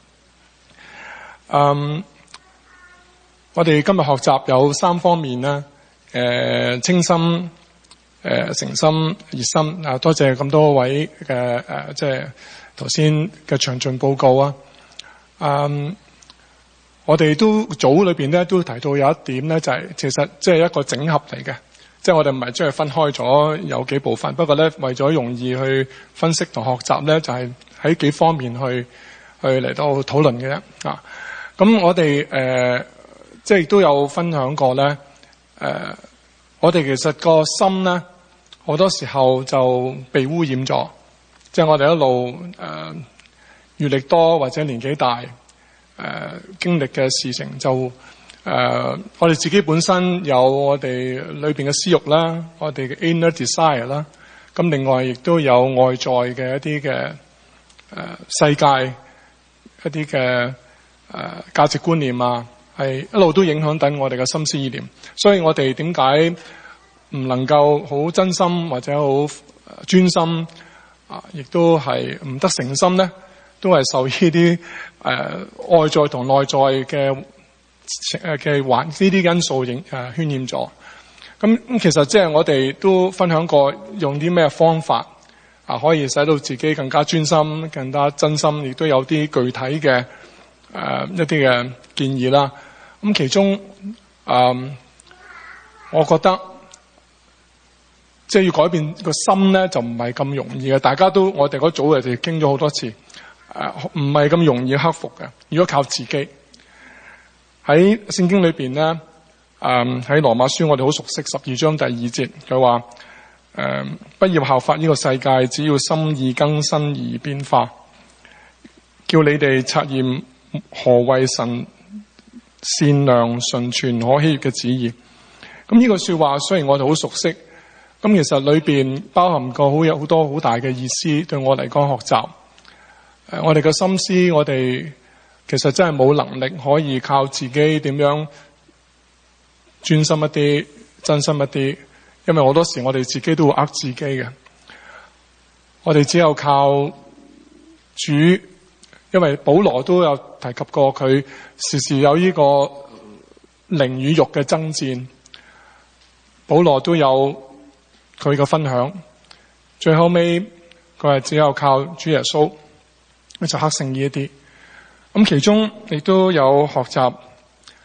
嗯，我哋今日學習有三方面啦，誒、呃，清心。誒、呃，誠心熱心啊！多謝咁多位嘅誒、呃，即係頭先嘅詳盡報告啊！嗯，我哋都組裏邊咧都提到有一點咧，就係、是、其實即係一個整合嚟嘅，即係我哋唔係將佢分開咗有幾部分，不過咧為咗容易去分析同學習咧，就係、是、喺幾方面去去嚟到討論嘅啫啊！咁我哋誒、呃，即係亦都有分享過咧，誒、呃。我哋其實個心咧，好多時候就被污染咗。即係我哋一路誒閱歷多或者年紀大，誒、呃、經歷嘅事情就誒、呃，我哋自己本身有我哋裏邊嘅私欲啦，我哋嘅 inner desire 啦。咁另外亦都有外在嘅一啲嘅誒世界一啲嘅誒價值觀念啊。係一路都影響緊我哋嘅心思意念，所以我哋點解唔能夠好真心或者好專心啊？亦都係唔得誠心咧，都係受呢啲誒外在同內在嘅誒嘅環呢啲因素影誒渲染咗。咁咁其實即係我哋都分享過用啲咩方法啊，可以使到自己更加專心、更加真心，亦都有啲具體嘅誒、呃、一啲嘅建議啦。咁其中，嗯，我覺得即係要改變個心咧，就唔係咁容易嘅。大家都我哋嗰組就傾咗好多次，誒、呃，唔係咁容易克服嘅。如果靠自己喺聖經裏邊咧，誒、嗯、喺羅馬書我哋好熟悉十二章第二節，佢話誒不要效法呢個世界，只要心意更新而變化，叫你哋察驗何為神善良、純全、可喜悅嘅旨意。咁呢個說話雖然我哋好熟悉，咁其實裏邊包含過好有好多好大嘅意思。對我嚟講，學習誒，我哋嘅心思，我哋其實真係冇能力可以靠自己點樣專心一啲、真心一啲。因為好多時我哋自己都會呃自己嘅。我哋只有靠主。因為保羅都有提及過，佢時時有呢個靈與肉嘅爭戰。保羅都有佢嘅分享，最後尾佢係只有靠主耶穌，就克勝呢一啲。咁其中亦都有學習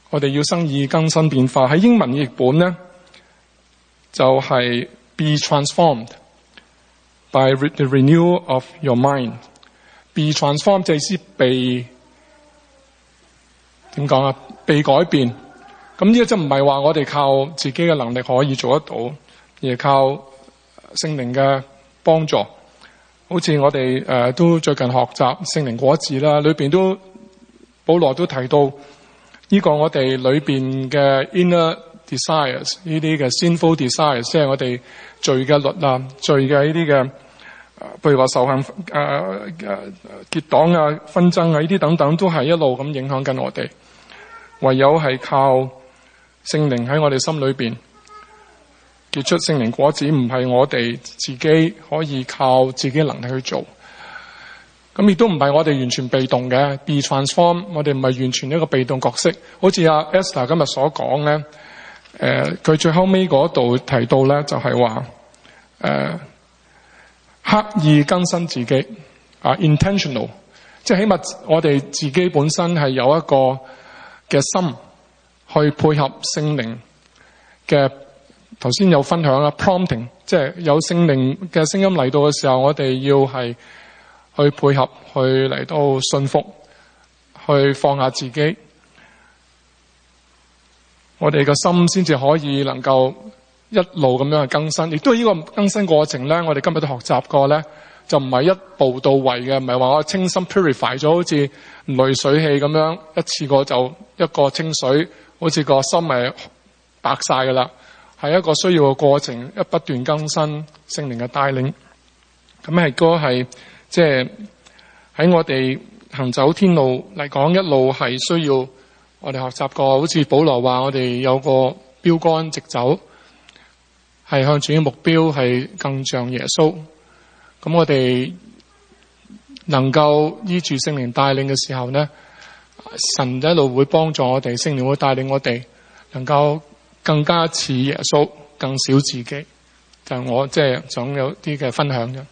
我哋要生意更新變化。喺英文譯本咧，就係、是、be transformed by the renewal of your mind。be transformed 即係意思被點講啊？被改變。咁呢個就唔係話我哋靠自己嘅能力可以做得到，而係靠聖靈嘅幫助。好似我哋誒、呃、都最近學習聖靈果子啦，裏邊都保羅都提到呢個我哋裏邊嘅 inner desires， 呢啲嘅 sinful desires， 即係我哋罪嘅律啊、罪嘅呢啲嘅，譬如話仇恨、誒、呃、誒結黨啊、紛爭啊呢啲等等，都係一路咁影響緊我哋。唯有係靠聖靈喺我哋心裏邊結出聖靈果子，唔係我哋自己可以靠自己能力去做。咁亦都唔係我哋完全被動嘅 be transform， 我哋唔係完全一個被動角色。好似阿 Esther 今日所講咧，誒、呃，佢最後尾嗰度提到咧，就係話誒刻意更新自己啊 ，intentional， 即係起碼我哋自己本身係有一個嘅心去配合聖靈嘅。頭先有分享啦 ，prompting， 即係有聖靈嘅聲音嚟到嘅時候，我哋要係去配合，去嚟到信服，去放下自己，我哋嘅心先至可以能夠一路咁樣去更新。亦都係呢個更新過程咧，我哋今日都學習過咧，就唔係一步到位嘅，唔係話我清心 purify 咗，好似濾水器咁樣一次過就一個清水，好似個心係白晒噶啦。係一個需要嘅過程，一不斷更新聖靈嘅帶領。咁係嗰係即係喺我哋行走天路嚟講，一路係需要我哋學習過。好似保羅話，我哋有個標杆直走，係向住嘅目標係更像耶穌。咁我哋能夠依住聖靈帶領嘅時候呢，神一路會幫助我哋，聖靈會帶領我哋能夠更加似耶穌，更少自己，就係我即係想有啲嘅分享啫。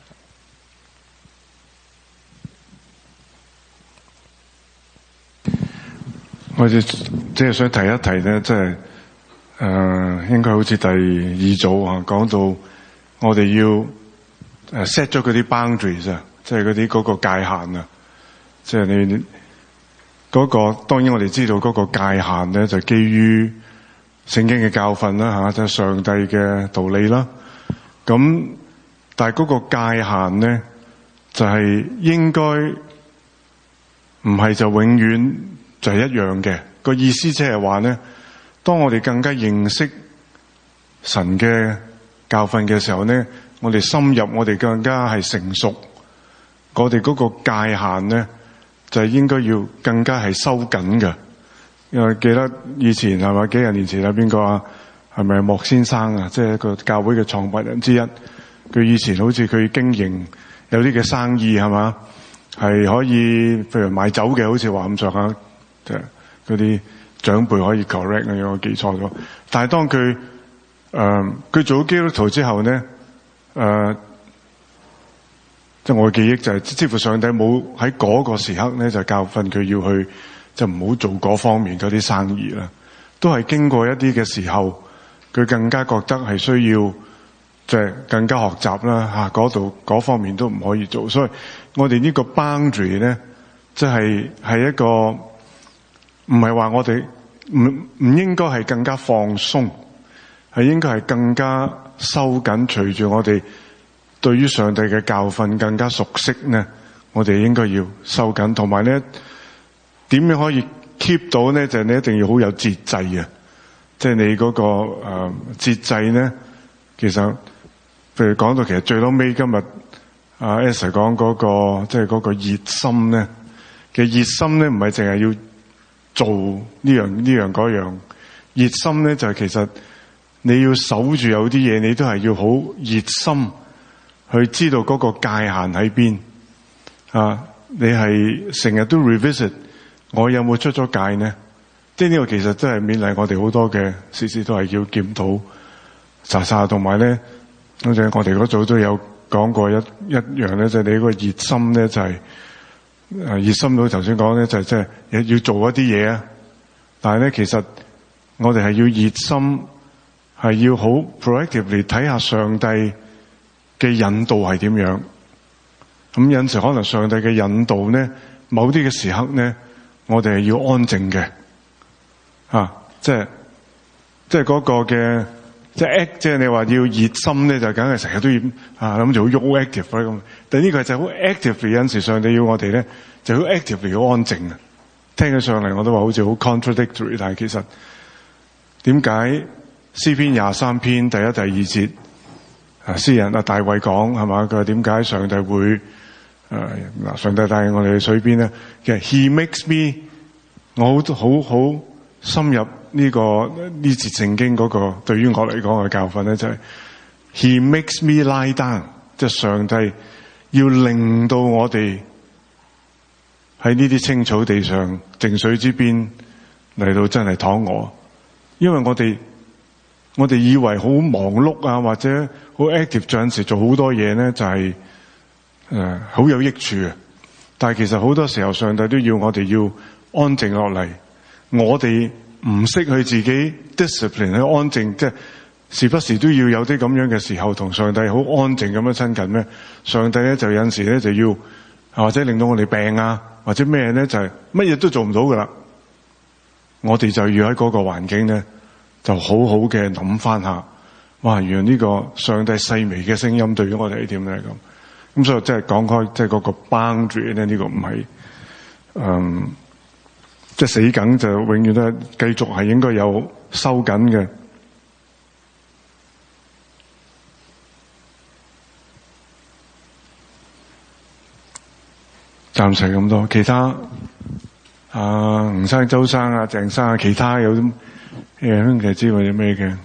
我哋即係想提一提咧，即係誒，應該好似第二組啊，講到我哋要誒 set 咗嗰啲 boundaries 啊，即係嗰啲嗰個界限啊，即係你嗰個，當然我哋知道嗰個界限咧，就基於聖經嘅教訓啦，吓，即係上帝嘅道理啦。咁但係嗰個界限咧，就係應該唔係就永遠就係一樣嘅。個意思即係話咧，當我哋更加認識神嘅教訓嘅時候咧，我哋深入，我哋更加係成熟。我哋嗰個界限咧，就係應該要更加係收緊嘅。因為記得以前係咪幾廿年前有邊個啊？係咪莫先生啊？即係一個教會嘅創辦人之一。佢以前好似佢經營有啲嘅生意係嘛，係可以譬如賣酒嘅，好似話咁上下，即係嗰啲長輩可以 correct 啊，我記錯咗。但係當佢誒佢做咗基督徒之後咧，誒、呃、即係我嘅記憶就係、是，似乎上帝冇喺嗰個時刻咧就教訓佢要去。就唔好做嗰方面嗰啲生意啦，都係經過一啲嘅時候，佢更加覺得係需要即係更加學習啦嚇，嗰度嗰方面都唔可以做，所以我哋呢個 boundary 咧，即係係一個唔係話我哋唔唔應該係更加放鬆，係應該係更加收緊，隨住我哋對於上帝嘅教訓更加熟悉咧，我哋應該要收緊，同埋咧。點樣可以 keep 到咧？就係、是、你一定要好有節制啊！即係你嗰、那個誒、呃、節制咧，其實譬如講到其實最撈尾今日阿 Esther 講嗰個即係嗰個熱心咧，其實熱心咧唔係淨係要做呢樣呢樣嗰樣，熱心咧就係、是、其實你要守住有啲嘢，你都係要好熱心去知道嗰個界限喺邊啊！你係成日都 revisit。我有冇出咗界呢？即係呢個其實真係勉勵我哋好多嘅，時時都係要檢討查查，同埋咧，好似我哋嗰組都有講過一一樣咧，就係、是、你嗰個熱心咧，就係誒熱心到頭先講咧，就係即係要做一啲嘢啊， 但係咧，其實我哋係要熱心，係要好 proactively 睇下上帝嘅引導係點樣。咁有陣時可能上帝嘅引導咧，某啲嘅時刻咧，我哋係要安靜嘅，啊，即係即係嗰個嘅，即係 act，即係你話要熱心咧，就梗係成日都要啊諗住好喐 active 啦咁。但係呢個就好 actively， 有陣時上帝要我哋咧，就好 actively 好安靜啊。聽起上嚟我都話好似好 contradictory， 但係其實點解詩篇廿三篇第一第二節啊，詩人啊大衛講係嘛？佢話點解上帝會誒嗱、啊、上帝帶我哋去水邊咧？其實 He makes me， 我好好好深入呢、這個呢節聖經嗰個對於我嚟講嘅教訓咧，就係、是、He makes me lie down， 即係上帝要令到我哋喺呢啲青草地上靜水之邊嚟到真係躺臥，因為我哋我哋以為好忙碌啊，或者好 active， 有陣時做好多嘢咧，就係誒好有益處啊。但係其實好多時候上帝都要我哋要安靜落嚟，我哋唔識去自己 discipline 去安靜，即係時不時都要有啲咁樣嘅時候同上帝好安靜咁樣親近咩？上帝咧就有陣時咧就要或者令到我哋病啊。或者咩咧，就係乜嘢都做唔到噶啦。我哋就要喺嗰個環境咧，就好好嘅諗翻下，哇！原來呢個上帝細微嘅聲音對於我哋係點咧咁。咁所以即係講開，即係嗰個 boundary 咧，呢個唔係，嗯，即係死梗就永遠都係繼續係應該有收緊嘅。暫時咁多，其他啊吳生、周生啊、鄭生啊，其他有啲誒兄弟知或者咩嘅？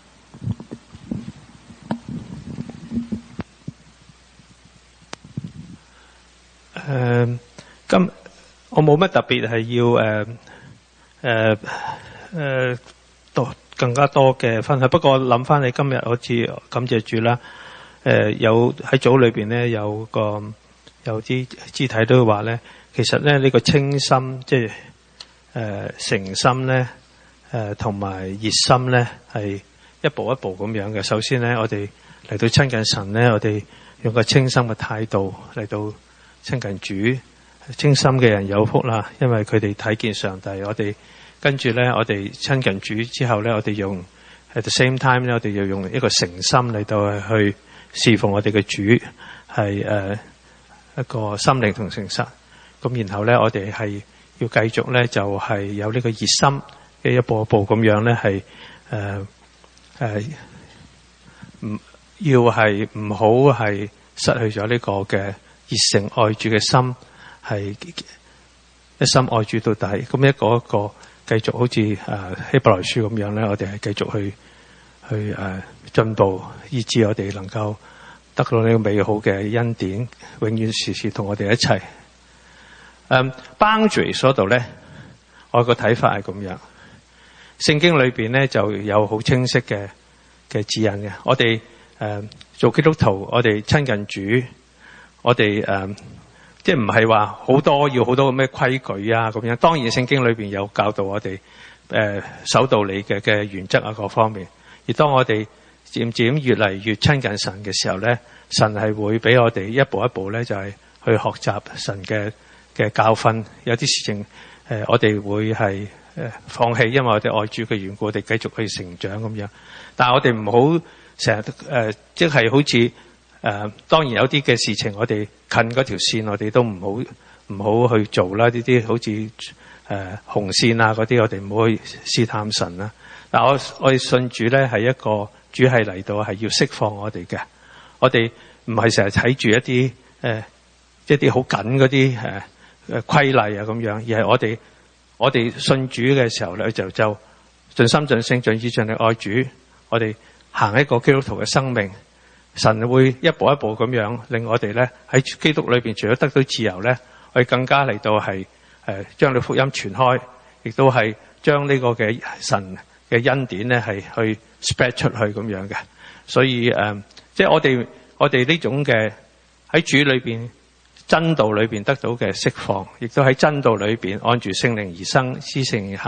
誒，今我冇乜特別係要誒誒誒多更加多嘅分享。不過諗翻你今日好似感謝主啦，誒、呃、有喺組裏邊咧有個。有啲肢體都會話咧，其實咧呢、這個清心，即係誒誠心咧，誒同埋熱心咧，係一步一步咁樣嘅。首先咧，我哋嚟到親近神咧，我哋用個清心嘅態度嚟到親近主。清心嘅人有福啦，因為佢哋睇見上帝。我哋跟住咧，我哋親近主之後咧，我哋用 at the same time 咧，我哋要用一個誠心嚟到去侍奉我哋嘅主，係誒。呃一個心靈同誠實，咁然後咧，我哋係要繼續咧，就係、是、有呢個熱心嘅一步一步咁樣咧，係誒誒，唔、呃、要係唔好係失去咗呢個嘅熱誠愛主嘅心，係一心愛主到底。咁一個一個繼續好似誒、呃、希伯來書咁樣咧，我哋係繼續去去誒、呃、進步，以致我哋能夠得到呢個美好嘅恩典，永遠時時同我哋一齊。誒 boundary 嗰度咧，我個睇法係咁樣。聖經裏邊咧就有好清晰嘅嘅指引嘅。我哋誒、呃、做基督徒，我哋親近主，我哋誒、呃、即係唔係話好多要好多咩規矩啊咁樣。當然聖經裏邊有教導我哋誒、呃、守道理嘅嘅原則啊各方面。而當我哋漸漸越嚟越親近神嘅時候咧，神係會俾我哋一步一步咧，就係、是、去學習神嘅嘅教訓。有啲事情誒、呃，我哋會係誒、呃、放棄，因為我哋愛主嘅緣故，我哋繼續去成長咁樣。但係我哋唔好成日誒，即係好似誒、呃，當然有啲嘅事情，我哋近嗰條線，我哋都唔好唔好去做啦。呢啲好似誒、呃、紅線啊嗰啲，我哋唔好去試探神啦。但我我哋信主咧係一個。主係嚟到係要釋放我哋嘅，我哋唔係成日睇住一啲誒、呃、一啲好緊嗰啲誒誒規例啊咁樣，而係我哋我哋信主嘅時候咧，就就盡心盡性盡意盡力愛主，我哋行一個基督徒嘅生命，神會一步一步咁樣令我哋咧喺基督裏邊，除咗得到自由咧，我哋更加嚟到係誒將你福音傳開，亦都係將呢個嘅神嘅恩典咧係去 spread 出去咁樣嘅。所以誒、呃，即係我哋我哋呢種嘅喺主裏邊真道裏邊得到嘅釋放，亦都喺真道裏邊按住聖靈而生，知聖而行，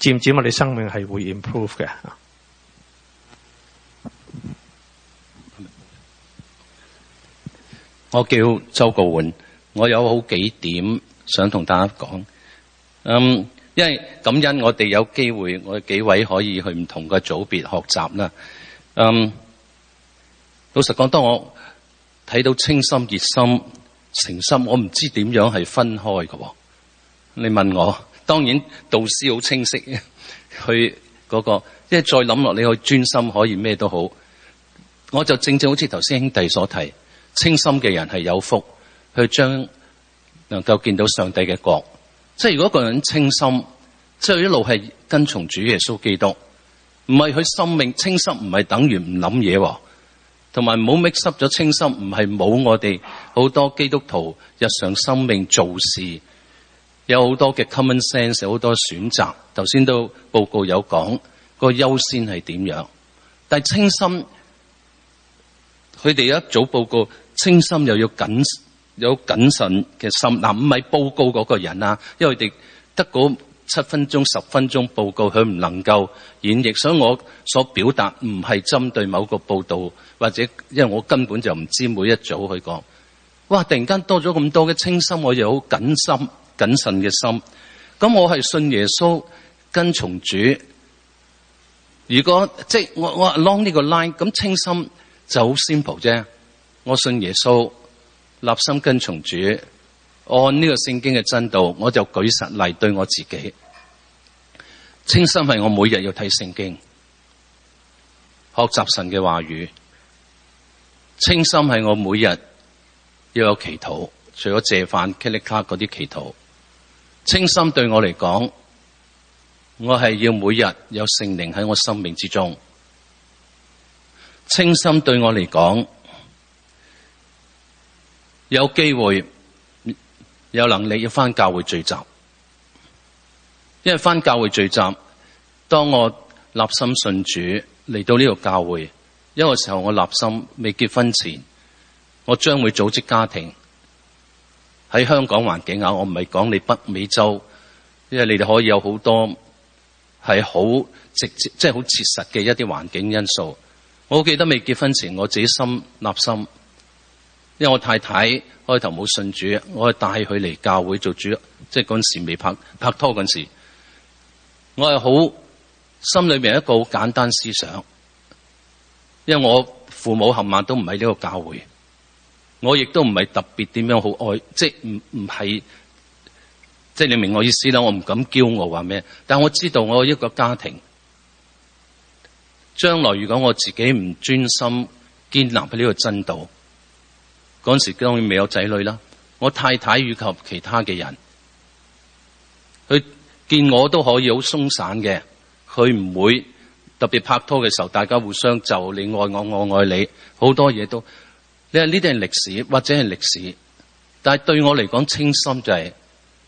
漸漸我哋生命係會 improve 嘅。 我叫周國煥，我有好幾點想同大家講。嗯，因為感恩我哋有機會，我哋幾位可以去唔同嘅組別學習啦。嗯，老實講，當我睇到清心、熱心、誠心，我唔知點樣係分開嘅。你問我，當然導師好清晰去嗰個，因為再諗落，你去專心可以咩都好。我就正正好似頭先兄弟所提。清心嘅人係有福，去將能夠見到上帝嘅國。即係如果一個人清心，即係一路係跟從主耶穌基督，唔係佢生命清心，唔係等於唔諗嘢，同埋唔好 mix up 咗清心，唔係冇我哋好多基督徒日常生命做事有好多嘅 common sense， 有好多選擇。頭先都報告有講個優先係點樣，但係清心佢哋有一組報告。清心又要謹有謹慎嘅心，嗱，唔係報告嗰個人啊，因為佢哋得嗰七分鐘、十分鐘報告，佢唔能夠演繹，所以我所表達唔係針對某個報道，或者因為我根本就唔知每一組去講。哇！突然間多咗咁多嘅清心，我又好謹心、謹慎嘅心。咁我係信耶穌、跟從主。如果即係我我 along 呢個 line， 咁清心就好 simple 啫。我信耶穌，立心跟從主，按呢個聖經嘅真道，我就舉實例對我自己。清心係我每日要睇聖經，學習神嘅話語。清心係我每日要有祈禱，除咗謝飯、噼里卡嗰啲祈禱。清心對我嚟講，我係要每日有聖靈喺我生命之中。清心對我嚟講，有機會有能力要返教會聚集，因為返教會聚集，當我立心信主嚟到呢個教會，因為時候我立心未結婚前，我將會組織家庭。喺香港環境下，我唔係講你北美洲，因為你哋可以有好多係好直接，即係好切實嘅一啲環境因素。我記得未結婚前，我自己心立心。因為我太太開頭冇信主，我係帶佢嚟教會做主，即係嗰陣時未拍拍拖嗰陣時，我係好心裏面一個好簡單思想，因為我父母冚唪唥都唔喺呢個教會，我亦都唔係特別點樣好愛，即係唔唔係，即係你明我意思啦。我唔敢驕傲話咩，但我知道我一個家庭，將來如果我自己唔專心建立喺呢個真道。嗰陣時當然未有仔女啦，我太太以及其他嘅人，佢見我都可以好鬆散嘅，佢唔會特別拍拖嘅時候，大家互相就你愛我，我愛你，好多嘢都，你話呢啲係歷史或者係歷史，但係對我嚟講，清心就係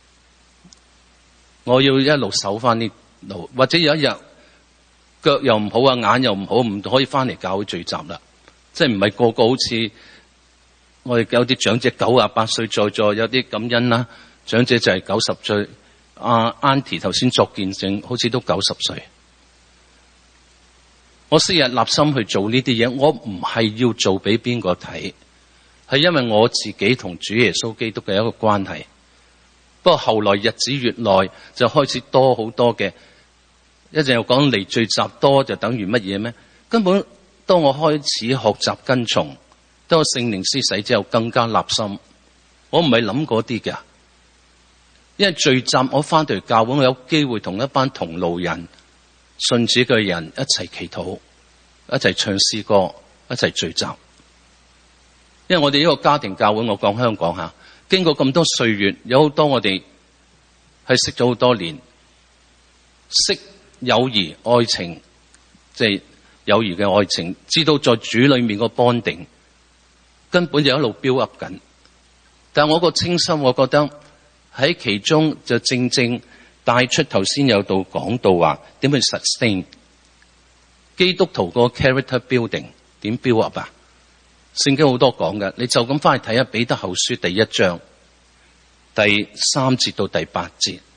我要一路守翻呢路，或者有一日腳又唔好啊，眼又唔好，唔可以翻嚟教會聚集啦，即係唔係個個好似。我哋有啲長者九啊八歲在座，有啲感恩啦。長者就係九十歲，阿 Auntie 頭先作見證，好似都九十歲。我昔日立心去做呢啲嘢，我唔係要做俾邊個睇，係因為我自己同主耶穌基督嘅一個關係。不過後來日子越耐，就開始多好多嘅，一陣又講嚟聚集多就等於乜嘢咩？根本當我開始學習跟從。當我聖靈施洗之後，更加立心。我唔係諗嗰啲嘅，因為聚集我翻到嚟教會，我有機會同一班同路人、信主嘅人一齊祈禱，一齊唱詩歌，一齊聚集。因為我哋呢個家庭教會，我講香港吓，經過咁多歲月，有好多我哋係識咗好多年，識友誼、愛情，即係友誼嘅愛情，知道在主裏面個 bonding。根本就一路 build up 緊，但係我個清心，我覺得喺其中就正正帶出頭先有道講到話點去 sustain 基督徒個 character building 點 build up 啊？聖經好多講嘅，你就咁翻去睇下彼得後書第一章第三節到第八節，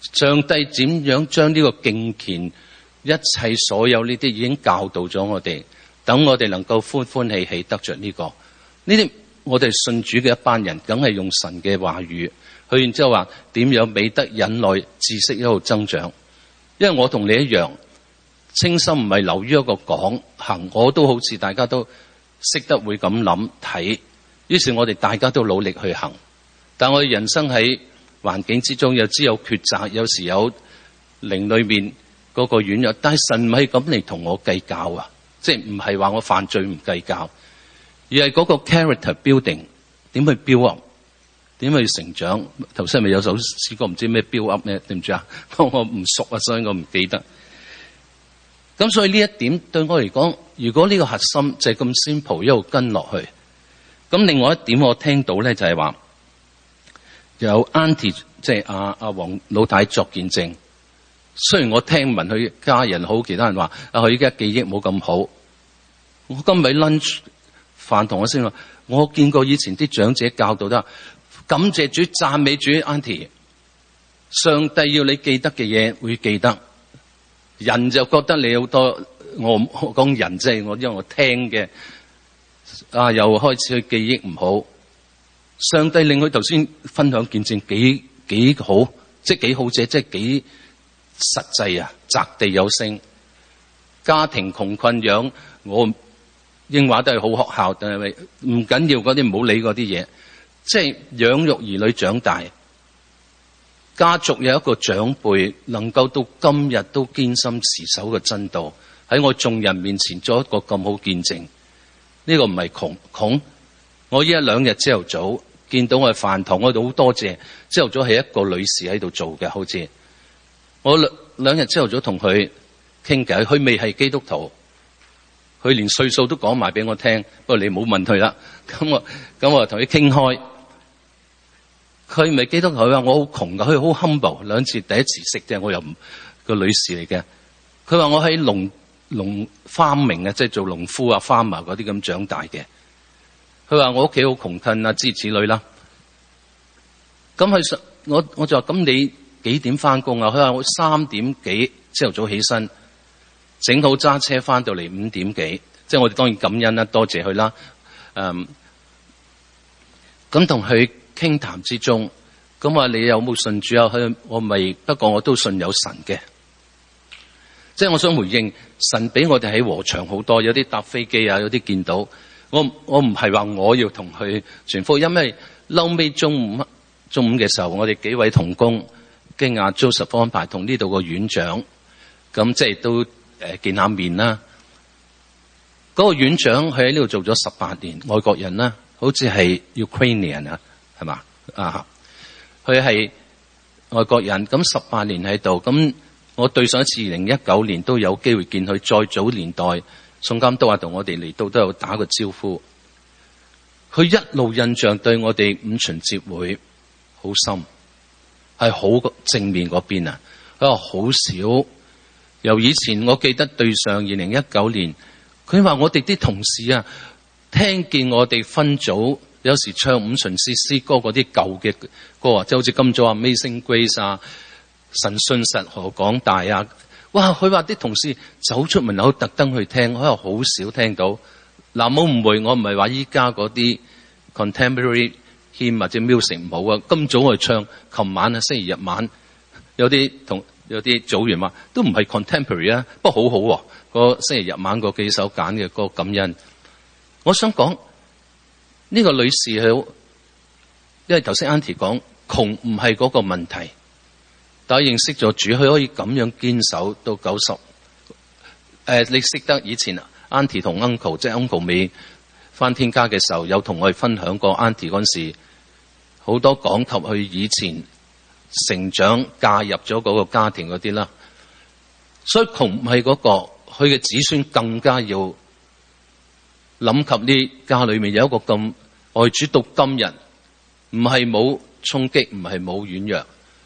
上帝點樣將呢個敬虔一切所有呢啲已經教導咗我哋，等我哋能夠歡歡喜喜得着呢個呢啲。我哋信主嘅一班人，梗係用神嘅話語去，然之後話點樣美德忍耐知識一路增長。因為我同你一樣，清心唔係流於一個講行，我都好似大家都識得會咁諗睇，於是我哋大家都努力去行。但我哋人生喺環境之中，有知有抉擇，有時有靈裏面嗰個軟弱，但係神唔係咁嚟同我計較啊，即係唔係話我犯罪唔計較。而係嗰個 character building 點去 build up， 點去成長。頭先咪有首詩歌唔知咩 build up 咩，對唔住啊，我唔熟啊，所以我唔記得。咁所以呢一點對我嚟講，如果呢個核心就係咁 simple 一路跟落去，咁另外一點我聽到咧就係話有 auntie 即係阿阿黃老太作見證。雖然我聽聞佢家人好，其他人話啊佢依家記憶冇咁好。我今日 lunch。飯同我先話，我見過以前啲長者教導得，感謝主、讚美主 ，Auntie， 上帝要你記得嘅嘢會記得，人就覺得你好多，我我講人即係我因為我聽嘅，啊又開始佢記憶唔好，上帝令佢頭先分享見證幾幾好，即係幾好者，即係幾實際啊，擲地有聲，家庭窮困養我。英話都係好學校，但係唔緊要嗰啲唔好理嗰啲嘢，即係養育兒女長大。家族有一個長輩能夠到今日都堅心持守嘅真道，喺我眾人面前做一個咁好見證。呢、這個唔係窮窮，我呢一兩日朝頭早見到我喺飯堂嗰度好多謝，朝頭早係一個女士喺度做嘅，好似我兩兩日朝頭早同佢傾偈，佢未係基督徒。佢連歲數都講埋俾我聽，不過你冇問佢啦。咁我咁我同佢傾開，佢唔係基督徒，佢話我好窮噶，佢好 humble。兩次第一次識啫，我又唔個女士嚟嘅。佢話我喺農農 farming 啊，即係做農夫啊 farmer 嗰啲咁長大嘅。佢話我屋企好窮困啊，諸如此類啦。咁佢我我就話咁你幾點翻工啊？佢話我三點幾朝頭早起身。整好揸車翻到嚟五點幾，即係我哋當然感恩啦，多謝佢啦。嗯，咁同佢傾談之中，咁話你有冇信主啊？佢我未，不過我都信有神嘅。即係我想回應，神俾我哋喺禾場好多，有啲搭飛機啊，有啲見到。我我唔係話我要同佢傳福音，因為嬲尾中午中午嘅時候，我哋幾位同工經阿 Joseph 安排同呢度個院長，咁即係都。誒見下面啦，嗰、那個院長佢喺呢度做咗十八年，外國人啦，好似係 Ukrainian 啊，係嘛啊？佢係外國人，咁十八年喺度，咁我對上一次二零一九年都有機會見佢，再早年代宋監督啊同我哋嚟到都有打個招呼。佢一路印象對我哋五旬節會好深，係好正面嗰邊啊，佢話好少。由以前我記得對上二零一九年，佢話我哋啲同事啊，聽見我哋分組有時唱五旬節詩歌嗰啲舊嘅歌啊，即係好似今早啊 Amazing Grace 啊，神信實何廣大啊，哇！佢話啲同事走出門口特登去聽，我又好少聽到。嗱，冇誤會，我唔係話依家嗰啲 contemporary hymn 或者 music 唔好啊。今早我哋唱，琴晚啊星期日晚有啲同。有啲組員話都唔係 contemporary 啊，不過好好喎。個星期日晚嗰幾首揀嘅歌感恩。我想講呢個女士係，因為頭先 Auntie 講窮唔係嗰個問題，但係認識咗主，佢可以咁樣堅守到九十。誒，你識得以前 Auntie 同 Uncle， 即係 Uncle 未返天家嘅時候，有同我哋分享過 Auntie 嗰陣時，好多講及佢以前。成長嫁入咗嗰個家庭嗰啲啦，所以窮唔係嗰個，佢嘅子孫更加要諗及呢家裏面有一個咁愛主到今日，唔係冇衝擊，唔係冇軟弱。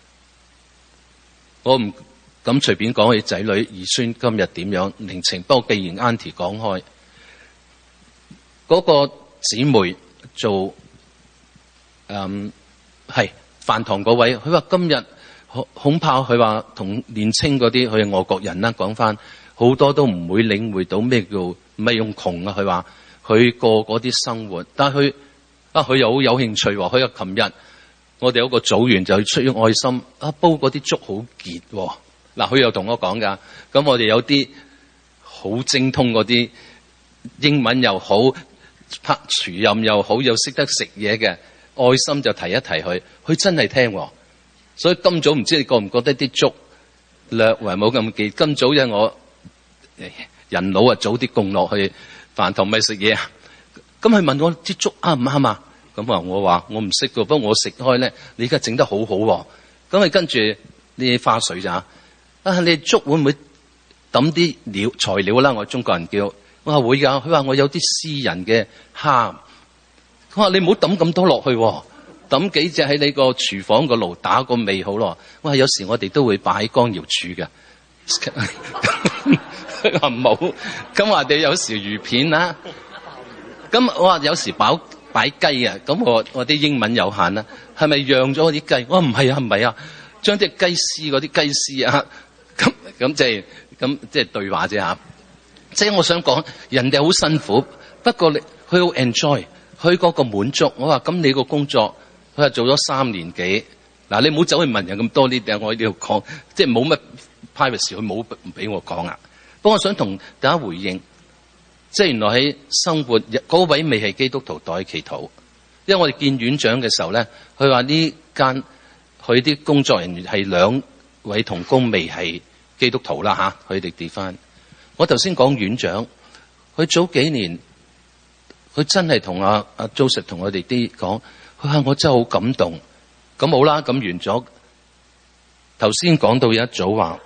我唔敢隨便講佢仔女兒孫今日點樣靈情，不過既然 Auntie 講開，嗰、那個姊妹做誒係。嗯飯堂嗰位，佢話今日恐恐怕佢話同年青嗰啲佢係外國人啦，講翻好多都唔會領會到咩叫唔係用窮啊。佢話佢過嗰啲生活，但係佢啊佢又好有興趣喎。佢又琴日我哋有個組員就出於愛心啊，煲嗰啲粥好傑喎。嗱，佢又同我講㗎，咁我哋有啲好精通嗰啲英文又好，拍廚任又好，又識得食嘢嘅，愛心就提一提佢，佢真係聽喎。所以今早唔知你覺唔覺得啲粥略為冇咁記？今早因我人老啊，早啲供落去飯堂咪食嘢啊。咁佢問我啲粥啱唔啱啊？咁啊，我話我唔識㗎，不過我食開咧，你而家整得好好喎。咁佢跟住啲花絮咋？啊，你粥會唔會抌啲料材料啦？我中國人叫我話會㗎。佢話我有啲私人嘅蝦，佢話你唔好抌咁多落去喎。抌幾隻喺你個廚房個爐打個味好咯。我話有時我哋都會擺喺乾瑤柱嘅。佢話唔好。咁話你有時魚片啦。咁我話有時擺擺雞啊。咁我我啲英文有限啦，係咪讓咗啲雞？我話唔係啊，唔係啊，將啲雞絲嗰啲雞絲啊。咁咁即係咁即係對話啫嚇。即係我想講，人哋好辛苦，不過你佢好 enjoy，佢嗰個滿足。我話咁你個工作。佢話做咗三年幾，嗱你唔好走去問人咁多呢啲，我喺呢度講，即係冇乜 privacy，佢冇唔俾我講啊。不過我想同大家回應，即係原來喺生活嗰位未係基督徒代祈禱，因為我哋見院長嘅時候咧，佢話呢間佢啲工作人員係兩位同工未係基督徒啦嚇，佢哋跌翻。我頭先講院長，佢早幾年佢真係同阿阿 Joseph 同我哋啲講。佢話我真係好感動，咁好啦，咁完咗。頭先講到有一組話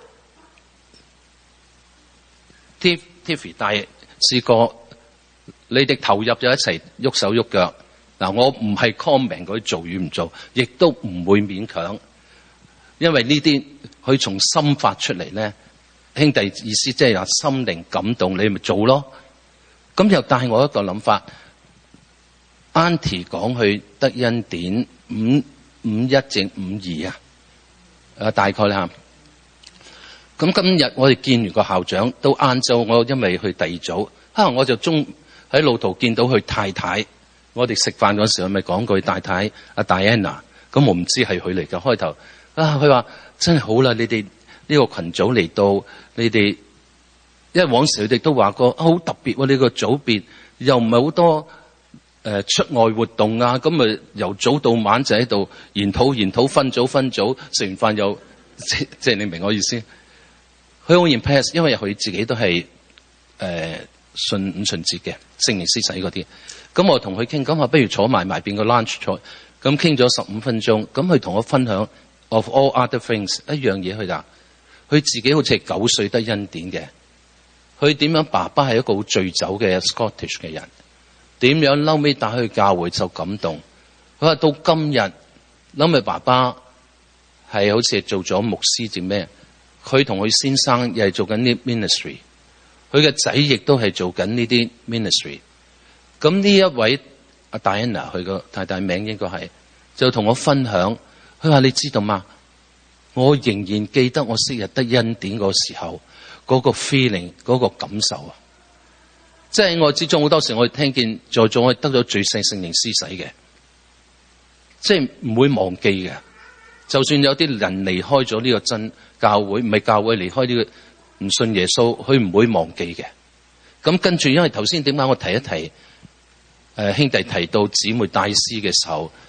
，Tiff Tiffy 但係試過你哋投入咗一齊喐手喐腳。嗱，我唔係 comment 嗰啲做與唔做，亦都唔會勉強，因為呢啲佢從心發出嚟咧，兄弟意思即係話心靈感動，你咪做咯。咁又帶我一個諗法。Auntie 講佢得恩典五五一正五二啊，誒大概啦。咁今日我哋見完個校長，到晏晝我因為去第二組，啊我就中喺路途見到佢太太，我哋食飯嗰時候咪講句太太阿 Diana， 咁我唔知係佢嚟嘅開頭，啊佢話真係好啦，你哋呢個群組嚟到，你哋因為往時佢哋都話過好特別喎，呢個組別又唔係好多。誒、呃，出外活動啊，咁咪由早到晚就喺度研討研討，分組分組，食完飯又即即係你明我意思。佢好 impress， 因為佢自己都係誒、呃、信五旬節嘅聖靈施洗嗰啲。咁我同佢傾，咁話不如坐埋埋邊個 lunch 坐，咁傾咗十五分鐘。咁佢同我分享 of all other things 一樣嘢，佢就佢自己好似係九歲得恩典嘅。佢點樣爸爸係一個好醉酒嘅 Scottish 嘅人。點樣嬲尾帶去教會就感動。佢話到今日諗起爸爸係好似係做咗牧師定咩？佢同佢先生又係做緊啲 ministry， 佢嘅仔亦都係做緊呢啲 ministry。咁呢一位阿 Diana 佢個太太名應該係就同我分享，佢話你知道嗎？我仍然記得我昔日得恩典嗰時候嗰個 feeling 嗰個感受啊！即係我之中好多時我哋聽見在座我哋得咗最聖聖靈施洗嘅，即係唔會忘記嘅。就算有啲人離開咗呢個真教會，唔係教會離開呢個唔信耶穌，佢唔會忘記嘅。咁跟住，因為頭先點解我提一提誒、呃、兄弟提到姊妹帶詩嘅時候，誒、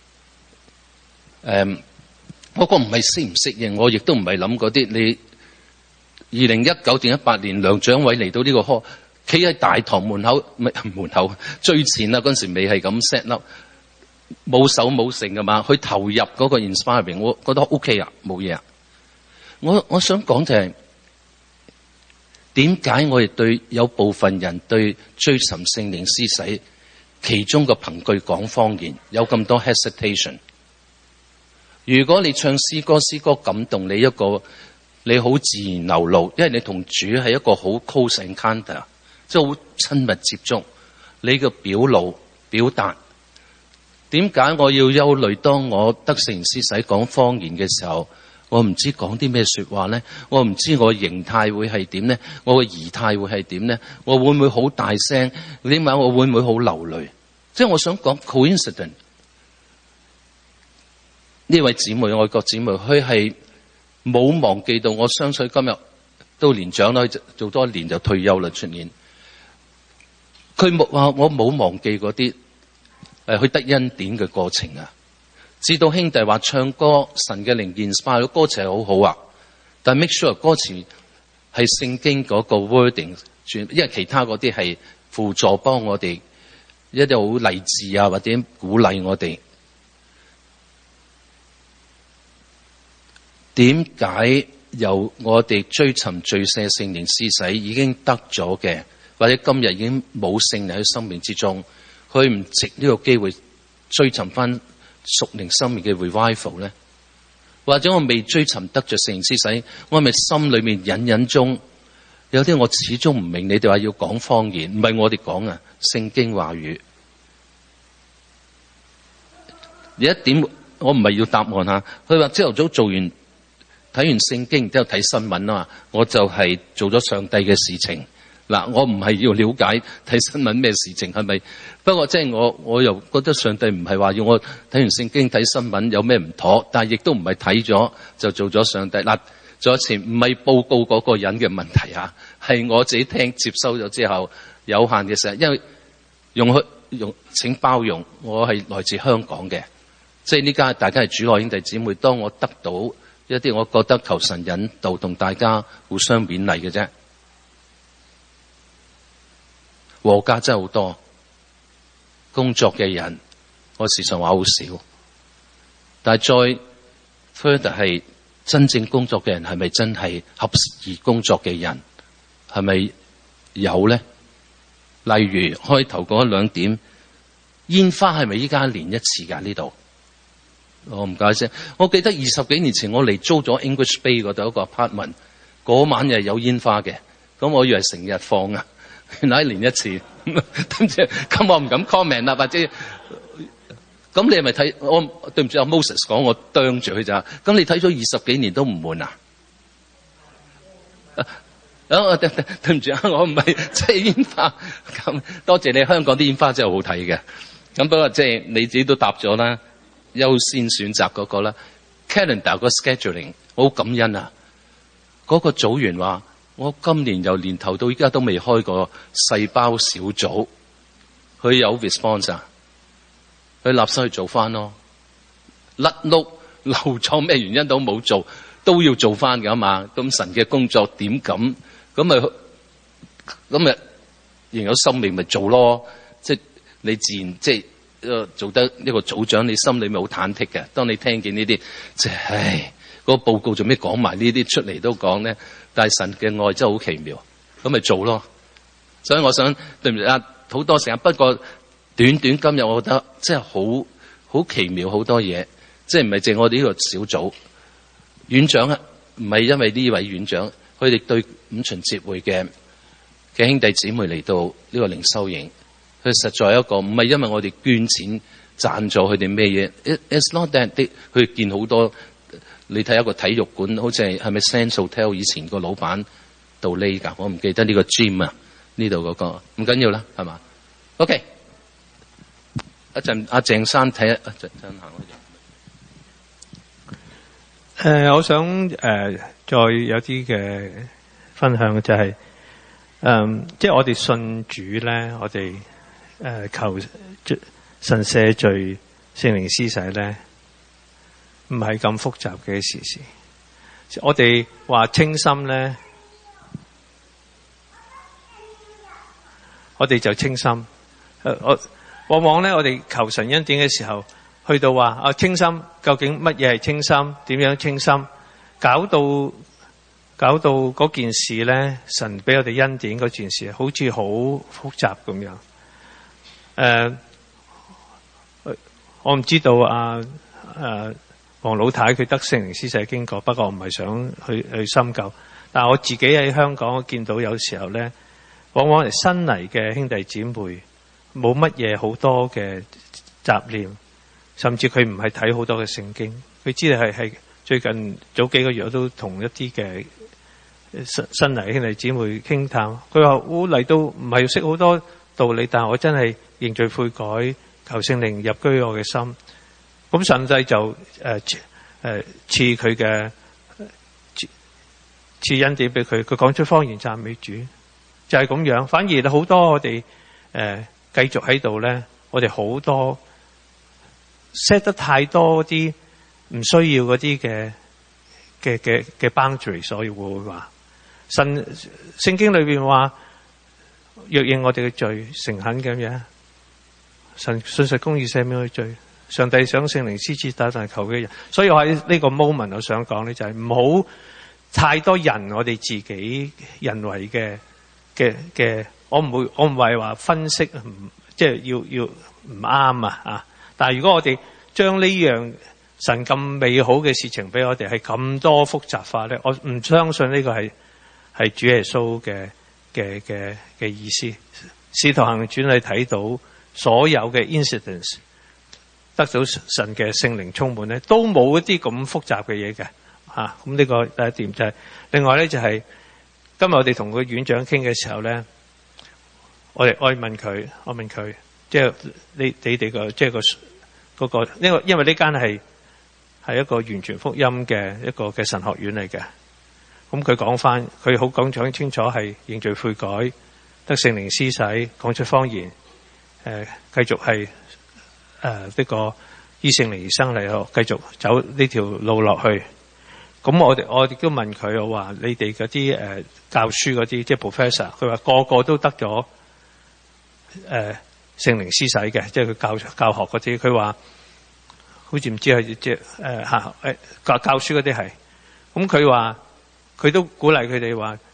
呃，我個唔係適唔適應，我亦都唔係諗嗰啲。你二零一九定一八年梁長偉嚟到呢個科。企喺大堂門口，唔係門口最前啊！嗰陣時未係咁 set up，冇手冇成噶嘛。佢投入嗰個 inspiring， 我覺得 OK 啊，冇嘢啊。我我想講就係點解我哋對有部分人對追尋聖靈施洗，其中個憑據講方言有咁多 hesitation。如果你唱詩歌，詩歌感動你一個，你好自然流露，因為你同主係一個好 close encounter。即係好親密接觸，你嘅表露表達，點解我要憂慮？當我得聖靈施洗講方言嘅時候， 我唔知講啲咩說話咧，我唔知我形態會係點咧，我嘅儀態會係點咧，我會唔會好大聲？點解我會唔會好流淚？即係我想講 coincidence。呢位姊妹，愛國姊妹，佢係冇忘記到，我相信今日到年長啦，做多一年就退休啦，出年。佢冇話我冇忘記嗰啲誒，去得恩典嘅過程啊。知道兄弟話唱歌，神嘅靈 inspire 咗歌詞係好好啊，但係 make sure 歌詞係聖經嗰個 wording， 因為其他嗰啲係輔助幫我哋一啲好勵志啊，或者鼓勵我哋。點解由我哋追尋罪赦聖靈施洗已經得咗嘅，或者今日已經冇聖靈喺生命之中，佢唔藉呢個機會追尋翻屬靈生命嘅 revival 咧？或者我未追尋得着聖靈施洗，我係咪心裏面隱隱中有啲我始終唔明？你哋話要講方言，唔係我哋講啊，聖經話語。有一點我唔係要答案吓，佢話朝頭早做完睇完聖經，然之後睇新聞啊嘛，我就係做咗上帝嘅事情。嗱，我唔係要了解睇新聞咩事情係咪？不過即係我我又覺得上帝唔係話要我睇完聖經睇新聞有咩唔妥，但係亦都唔係睇咗就做咗上帝。嗱，再一次唔係報告嗰個人嘅問題啊，係我自己聽接收咗之後有限嘅時候，因為容許容請包容，我係來自香港嘅，即係呢家大家係主內兄弟姊妹，當我得到一啲我覺得求神引導，同大家互相勉勵嘅啫。和家真係好多工作嘅人，我時常話好少，但係再 further 係真正工作嘅人，係咪真係合宜工作嘅人？係咪有咧？例如開頭嗰兩點，煙花係咪依家一年一次㗎？呢度我唔解釋。我記得二十幾年前我嚟租咗 English Bay 嗰度一個 apartment， 嗰晚又係有煙花嘅，咁我以為成日放啊。原來一年一次，咁我唔敢 comment 啦，或者咁你係咪睇？我對唔住阿 Moses 講，我啄住佢咋？咁你睇咗二十幾年都唔悶啊？啊，對對唔住啊，我唔係即係煙花。咁多謝你，香港啲煙花真係好睇嘅。咁不過即係你自己都答咗啦，優先選擇嗰個啦。Calendar 個 scheduling 好感恩啊！嗰個組員話。我今年由年頭到依家都未開過細胞小組，佢有 response 啊，佢立心去做翻咯。甩碌漏咗咩原因都冇做，都要做翻㗎嘛。咁神嘅工作點咁？咁咪咁咪仍有生命咪做咯。即係你自然即係做得一個組長，你心裏咪好忐忑嘅。當你聽見呢啲，即係唉，嗰個報告做咩講埋呢啲出嚟都講咧？但係神嘅愛真係好奇妙，咁咪做咯。所以我想對唔住啊，好多時間。不過短短今日，我覺得真係好好奇妙，好多嘢，即係唔係淨我哋呢個小組院長啊，唔係因為呢位院長，佢哋對五旬節會嘅嘅兄弟姊妹嚟到呢個靈修營，佢實在一個唔係因為我哋捐錢贊助佢哋咩嘢。It, it's not that 啲佢見好多。你睇一個體育館，好似係係咪 Sands Hotel 以前個老闆度呢㗎？我唔記得呢個 gym 啊，呢度嗰個唔緊要啦，係嘛 ？OK， 一陣阿鄭生睇一陣陣行嗰陣。誒，我想誒、呃、再有啲嘅分享嘅就係、是、誒、呃，即係我哋信主咧，我哋誒、呃、求神赦罪、聖靈施洗咧。唔係咁複雜嘅事事，我哋話清心咧，我哋就清心。誒，我往往咧，我哋求神恩典嘅時候，去到話啊清心，究竟乜嘢係清心？點樣清心？搞到搞到嗰件事咧，神俾我哋恩典嗰件事，好似好複雜咁樣。誒、呃，我唔知道啊誒。啊黃老太佢得聖靈施洗經過，不過我唔係想去去深究。但係我自己喺香港，我見到有時候咧，往往係新嚟嘅兄弟姊妹冇乜嘢好多嘅雜念，甚至佢唔係睇好多嘅聖經，佢知道係係最近早幾個月我都同一啲嘅新新嚟兄弟姊妹傾談，佢話我嚟到唔係要識好多道理，但係我真係認罪悔改，求聖靈入居我嘅心。咁上帝就誒誒賜佢嘅賜恩典俾佢，佢講出方言讚美主，就係咁樣。反而好多我哋誒繼續喺度咧，我哋好多 set 得太多啲唔需要嗰啲嘅嘅嘅嘅 boundary， 所以會話神聖經裏邊話，若認我哋嘅罪，誠懇咁樣，神信實公義赦免我哋罪。上帝想聖靈施設打但求嘅人，所以我喺呢個 moment 我想講咧，就係唔好太多人我哋自己人為嘅嘅嘅，我唔會我唔係話分析，唔即係要要唔啱啊啊！但係如果我哋將呢樣神咁美好嘅事情俾我哋係咁多複雜化咧，我唔相信呢個係係主耶穌嘅嘅嘅嘅意思。使徒行傳你睇到所有嘅 incidents 得到神嘅聖靈充滿咧，都冇一啲咁複雜嘅嘢嘅嚇。咁呢個第一點就係、是、另外咧就係、是、今日我哋同個院長傾嘅時候咧，我哋我問佢，我問佢即係你你哋個即係個嗰個，因為因為呢間係係一個完全福音嘅一個嘅神學院嚟嘅。咁佢講翻，佢好講講清楚係認罪悔改，得聖靈施洗，講出方言，誒、呃、繼續係。誒、呃、呢、這個依聖靈而生嚟咯，繼續走呢條路落去。咁我哋我哋都問佢，我話你哋嗰啲誒教書嗰啲，即係 professor， 佢話個個都得咗誒聖靈施洗嘅，即係佢教教學嗰啲。佢話好似唔知係即係誒嚇誒教教書嗰啲係。咁佢話佢都鼓勵佢哋話，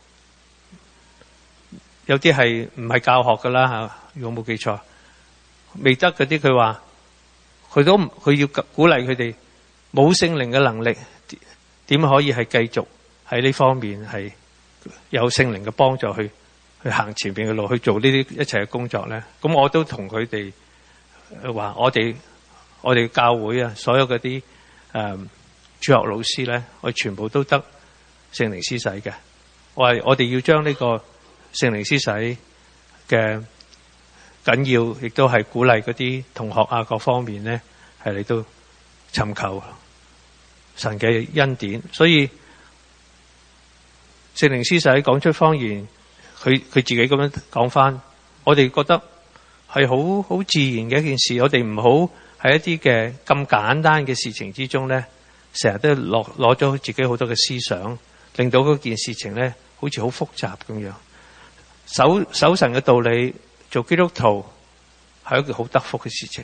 有啲係唔係教學㗎啦嚇？如果冇記錯，未得嗰啲佢話。佢都佢要鼓勵佢哋冇聖靈嘅能力，點可以係繼續喺呢方面係有聖靈嘅幫助去去行前邊嘅路，去做呢啲一切嘅工作咧？咁我都同佢哋話，我哋我哋教會啊，所有嗰啲誒主學老師咧，我全部都得聖靈施洗嘅。我話我哋要將呢個聖靈施洗嘅緊要，亦都係鼓勵嗰啲同學啊，各方面咧係嚟到尋求神嘅恩典。所以聖靈施洗講出方言，佢佢自己咁樣講翻，我哋覺得係好好自然嘅一件事。我哋唔好喺一啲嘅咁簡單嘅事情之中咧，成日都攞攞咗自己好多嘅思想，令到嗰件事情咧好似好複雜咁樣。守守神嘅道理，做基督徒係一件好得福嘅事情，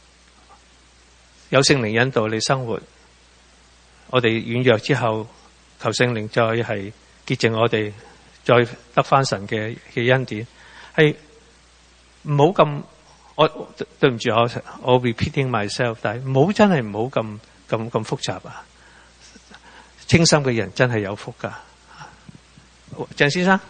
有聖靈引導你生活。我哋軟弱之後，求聖靈再係潔淨我哋，再得返神嘅嘅恩典。係唔好咁，我對唔住我，我 repeating myself， 但係唔好真係唔好咁咁咁複雜啊！清心嘅人真係有福㗎。鄭先生。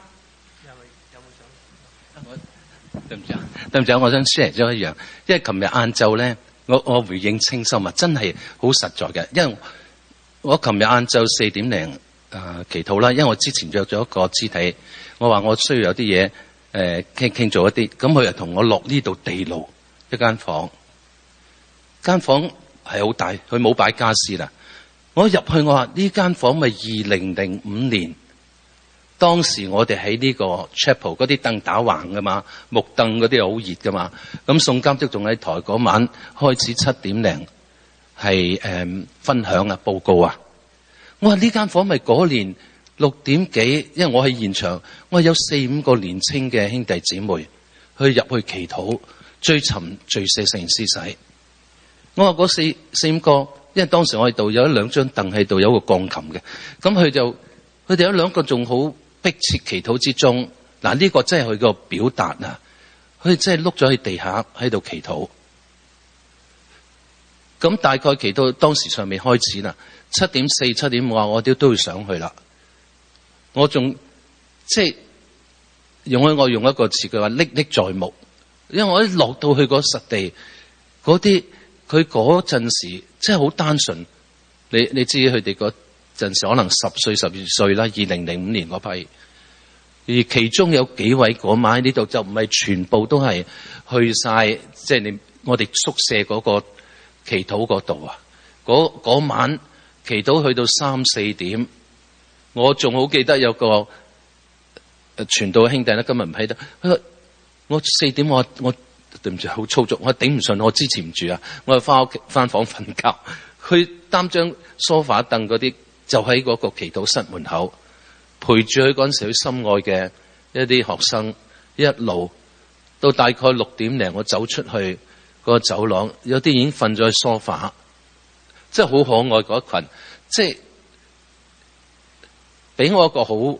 對唔住啊，對唔住啊，我想 share 咗一樣，因為琴日晏晝咧，我我回應清心啊，真係好實在嘅。因為我琴日晏晝四點零誒祈禱啦，因為我之前約咗一個肢體，我話我需要有啲嘢誒傾傾做一啲，咁佢又同我落呢度地牢一間房，間房係好大，佢冇擺家私啦。我入去我話呢間房咪二零零五年。當時我哋喺呢個 chapel 嗰啲凳打橫噶嘛，木凳嗰啲好熱噶嘛。咁宋監督仲喺台嗰晚開始七點零係誒分享啊報告啊。我話呢間房咪嗰年六點幾，因為我喺現場，我有四五個年青嘅兄弟姊妹去入去祈禱追尋罪赦聖靈施洗。我話嗰四四五個，因為當時我喺度有一兩張凳喺度，有一個鋼琴嘅，咁佢就佢哋有兩個仲好迫切祈禱之中，嗱、這、呢個真係佢個表達啊！佢真係碌咗喺地下喺度祈禱。咁大概祈禱當時尚未開始啦，七點四、七點五啊，我哋都要上去啦。我仲即係用開我用一個詞，佢話歷歷在目，因為我一落到去嗰實地，嗰啲佢嗰陣時真係好單純， 你你知佢哋嗰陣時可能十歲、十二歲啦，二零零五年嗰批，而其中有幾位嗰晚喺呢度就唔係全部都係去晒，即係你我哋宿舍嗰個祈禱嗰度啊。嗰嗰晚祈禱去到三四點，我仲好記得有個傳道兄弟咧，今日唔喺度。我四點我我對唔住，好粗俗，我頂唔順，我支持唔住啊！我就翻屋企翻房瞓覺。佢擔張梳化凳嗰啲，就喺嗰個祈禱室門口陪住佢嗰陣時，佢心愛嘅一啲學生，一路到大概六點零，我走出去嗰個走廊，有啲已經瞓咗喺梳化，即係好可愛嗰一群，即係俾我一個好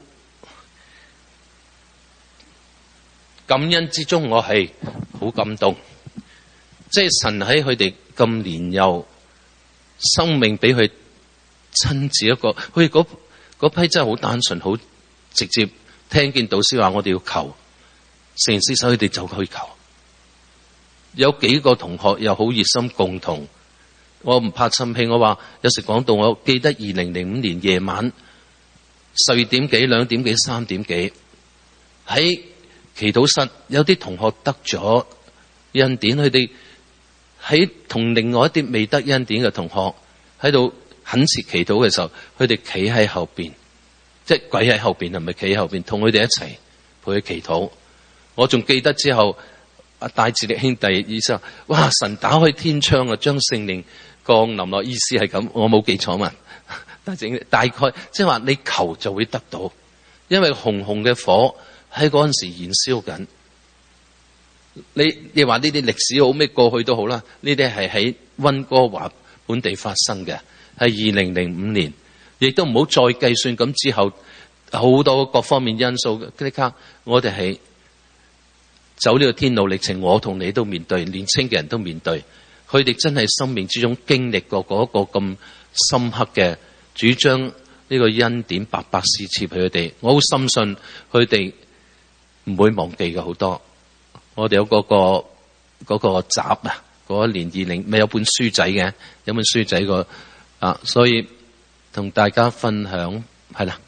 感恩之中，我係好感動。即係神喺佢哋咁年幼，生命俾佢親自一個，佢哋嗰批真係好單純，好直接。聽見導師話我哋要求，誠實手佢哋就去求。有幾個同學又好熱心共同，我唔怕心氣。我話有時講到，我記得二零零五年夜晚十二點幾、兩點幾、三點幾喺祈禱室，有啲同學得咗恩典，佢哋喺同另外一啲未得恩典嘅同學喺度懇切祈禱嘅時候，佢哋企喺後邊，即係跪喺後邊，係咪企喺後邊同佢哋一齊陪佢祈禱？我仲記得之後，阿戴志力兄弟醫生，哇！神打開天窗啊，將聖靈降臨落，意思係咁，我冇記錯嘛？大正大概即係話你求就會得到，因為紅紅嘅火喺嗰陣時燃燒緊。你你話呢啲歷史好咩？過去都好啦，呢啲係喺溫哥華本地發生嘅，係二零零五年，亦都唔好再計算咁之後好多各方面因素嘅。即刻我哋係走呢個天路歷程，我同你都面對，年青嘅人都面對，佢哋真係生命之中經歷過嗰個咁深刻嘅主張，呢個恩典白白施賜俾佢哋。我好深信佢哋唔會忘記嘅好多。我哋有嗰、嗰個嗰、嗰個集啊，嗰一年二零咪有本書仔嘅，有本書仔個啊，所以同大家分享係啦。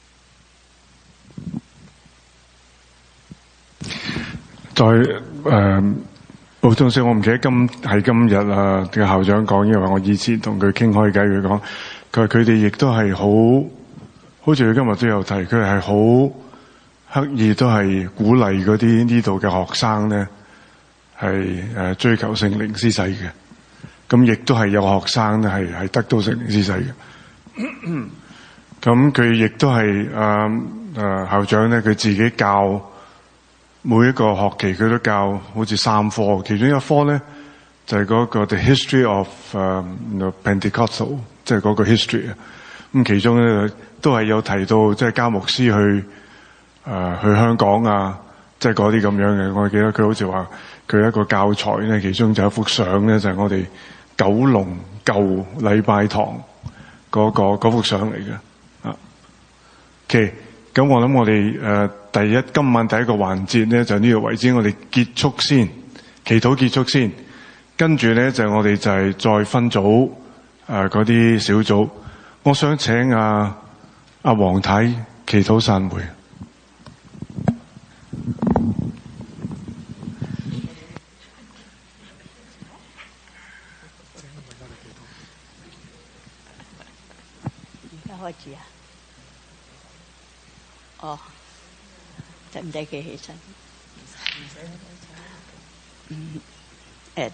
再誒補充少，我唔記得今係今日啊嘅校長講，因為我以前同佢傾開偈，佢講佢話佢哋亦都係好，好似佢今日都有提，佢係好刻意都係鼓勵嗰啲呢度嘅學生咧，係誒追求聖靈施洗嘅。咁亦都係有學生咧係係得到聖靈施洗嘅。咁佢亦都係誒誒校長咧，佢自己教每一個學期佢都教好似三科，其中一科咧就係、是、嗰個 The History of、uh, Pentecostal， 即係嗰個 history 啊。咁其中咧都係有提到，即係加牧師去誒、呃、去香港啊，即係嗰啲咁樣嘅。我記得佢好似話佢一個教材咧，其中就有一幅相咧，就係、是、我哋九龍舊禮拜堂嗰、那個嗰幅相嚟嘅啊。OK，咁我諗我哋誒。呃第一今晚第一個環節咧就呢個為止，我哋結束先，祈禱結束先，跟住咧就我哋就係再分組誒嗰啲小組。我想請阿阿黃太祈禱散會。 而家開始啊？哦。使唔使企起身？唔使。嗯，誒，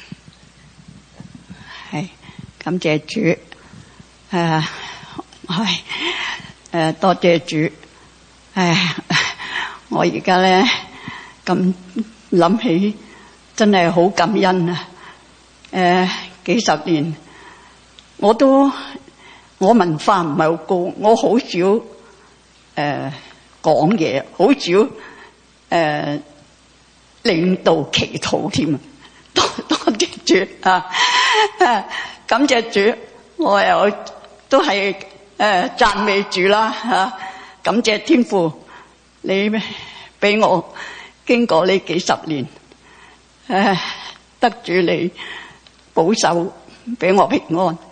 係感謝主，誒，係誒多謝主。誒，我而家咧咁諗起，真係好感恩啊！誒，幾十年我都我文化唔係好高，我好少誒。講嘢好少，誒領導祈禱添，多多謝主啊！感謝主，我又都係誒讚美主啦嚇！感謝天父，你俾我經過呢幾十年，誒得主你保守，俾我平安。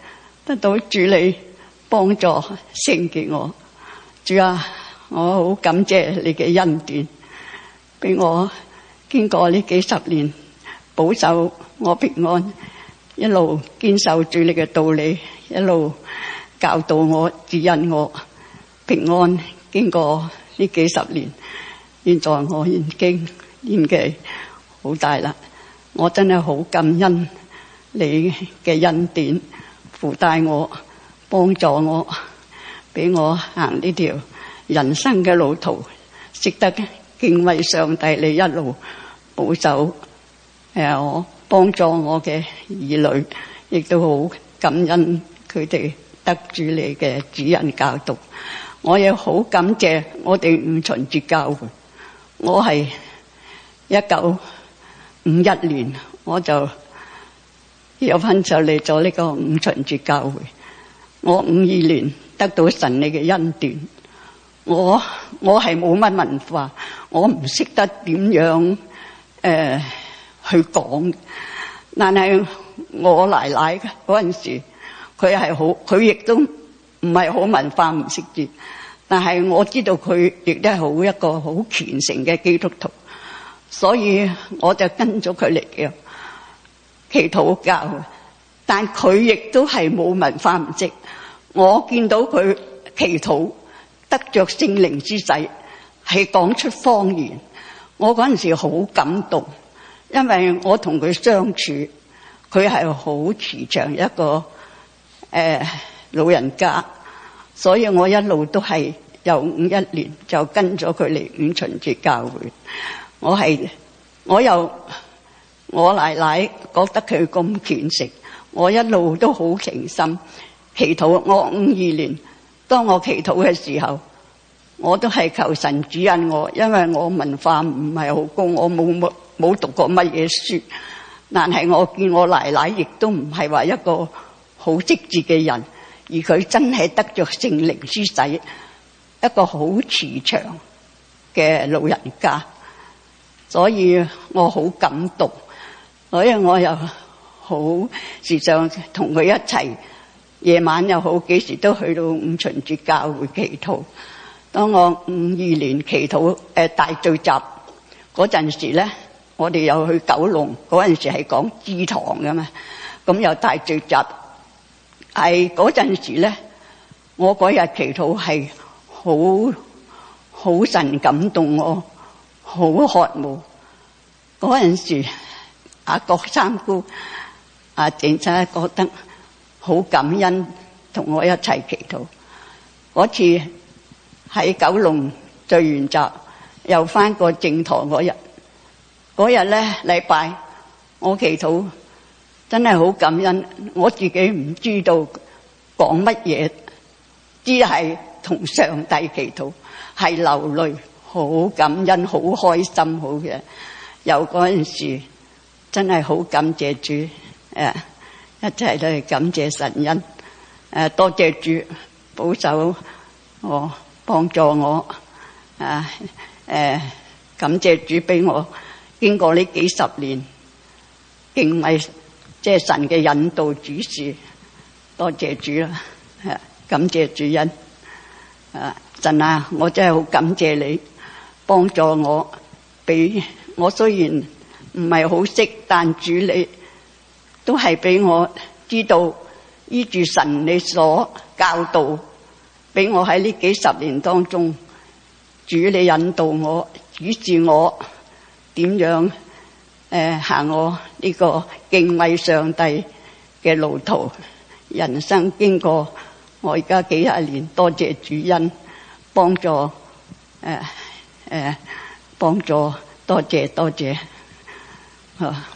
得到主你幫助聖潔我。主啊，我好感謝你嘅恩典，俾我經過呢幾十年保守我平安，一路堅守住你嘅道理，一路教導我指引我平安。經過呢幾十年，現在我已經年紀好大啦，我真係好感恩你嘅恩典，扶帶我，幫助我，俾我行呢條人生嘅路途，識得敬畏上帝，你一路保守誒我，幫助我嘅兒女，亦都好感恩佢哋得住你嘅指引教導。我亦好感謝我哋五旬節教會，我係一九五一年我就有份就嚟咗呢個五旬節教會，我五二年得到神你嘅恩典。我我係冇乜文化，我唔識得點樣誒、呃、去講，但係我奶奶嗰陣時佢係好，佢亦都唔係好文化，唔識字，但係我知道佢亦都係好一個好虔誠嘅基督徒，所以我就跟咗佢嚟嘅祈禱教。但佢亦都係冇文化，唔識。我見到佢祈禱得着聖靈之洗，係講出方言。我嗰陣時好感動，因為我同佢相處，佢係好慈祥一個誒、呃、老人家，所以我一路都係由五一年就跟咗佢嚟五旬節教會。我係我又我奶奶覺得佢咁虔誠，我一路都好誠心祈禱。我五二年當我祈禱嘅時候，我都係求神指引我，因為我文化唔係好高，我冇冇冇讀過乜嘢書，但係我見我奶奶亦都唔係話一個好識字嘅人，而佢真係得着聖靈之洗，一個好慈祥嘅老人家，所以我好感動，所以我又好時常同佢一齊，夜晚又好，幾時都去到五旬節教會祈禱。當我五二年祈禱誒、呃、大聚集嗰陣時咧，我哋又去九龍，嗰陣時係講支堂㗎嘛，咁又大聚集。係嗰陣時咧，我嗰日祈禱係好好神感動我，好渴慕。嗰陣時阿郭三姑、阿鄭生覺得好感恩，同我一齊祈禱。嗰次喺九龍聚完集，又翻過正堂嗰日，嗰日咧禮拜，我祈禱真係好感恩。我自己唔知道講乜嘢，只係同上帝祈禱，係流淚，好感恩，好開心，好嘅。由嗰陣時真係好感謝主，誒，一齊都係感謝神恩，誒，多謝主保守我，幫助我，啊，誒，感謝主俾我經過呢幾十年敬畏，即係神嘅引導指示，多謝主啦，誒，感謝主恩，啊，神啊，我真係好感謝你幫助我，俾我雖然唔係好識，但主你都係俾我知道依住神你所教導，俾我喺呢幾十年當中，主你引導我，指示我點樣誒、呃、行我呢個敬畏上帝嘅路途。人生經過我而家幾十年，多謝主恩幫助，誒、呃、誒、呃、幫助，多謝多謝，啊，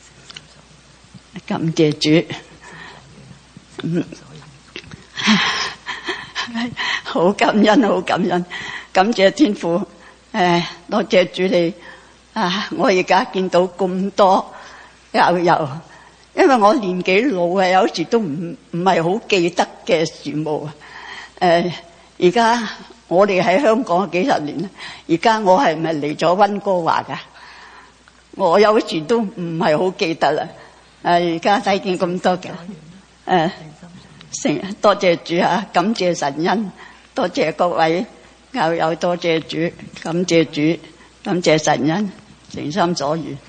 感謝主，嗯，好感恩，好感恩，感謝天父，誒，多謝主你，啊，我而家見到咁多教友，因為我年紀老啊，有時都唔唔係好記得嘅事務啊，誒，而家我哋喺香港幾十年啦，而家我係咪嚟咗溫哥華噶？我有時都唔係好記得啦。誒，而家睇見咁多嘅，誒， 成多謝主啊，感謝神恩，多謝各位教友，多謝主，感謝主，感謝神恩，誠心所願。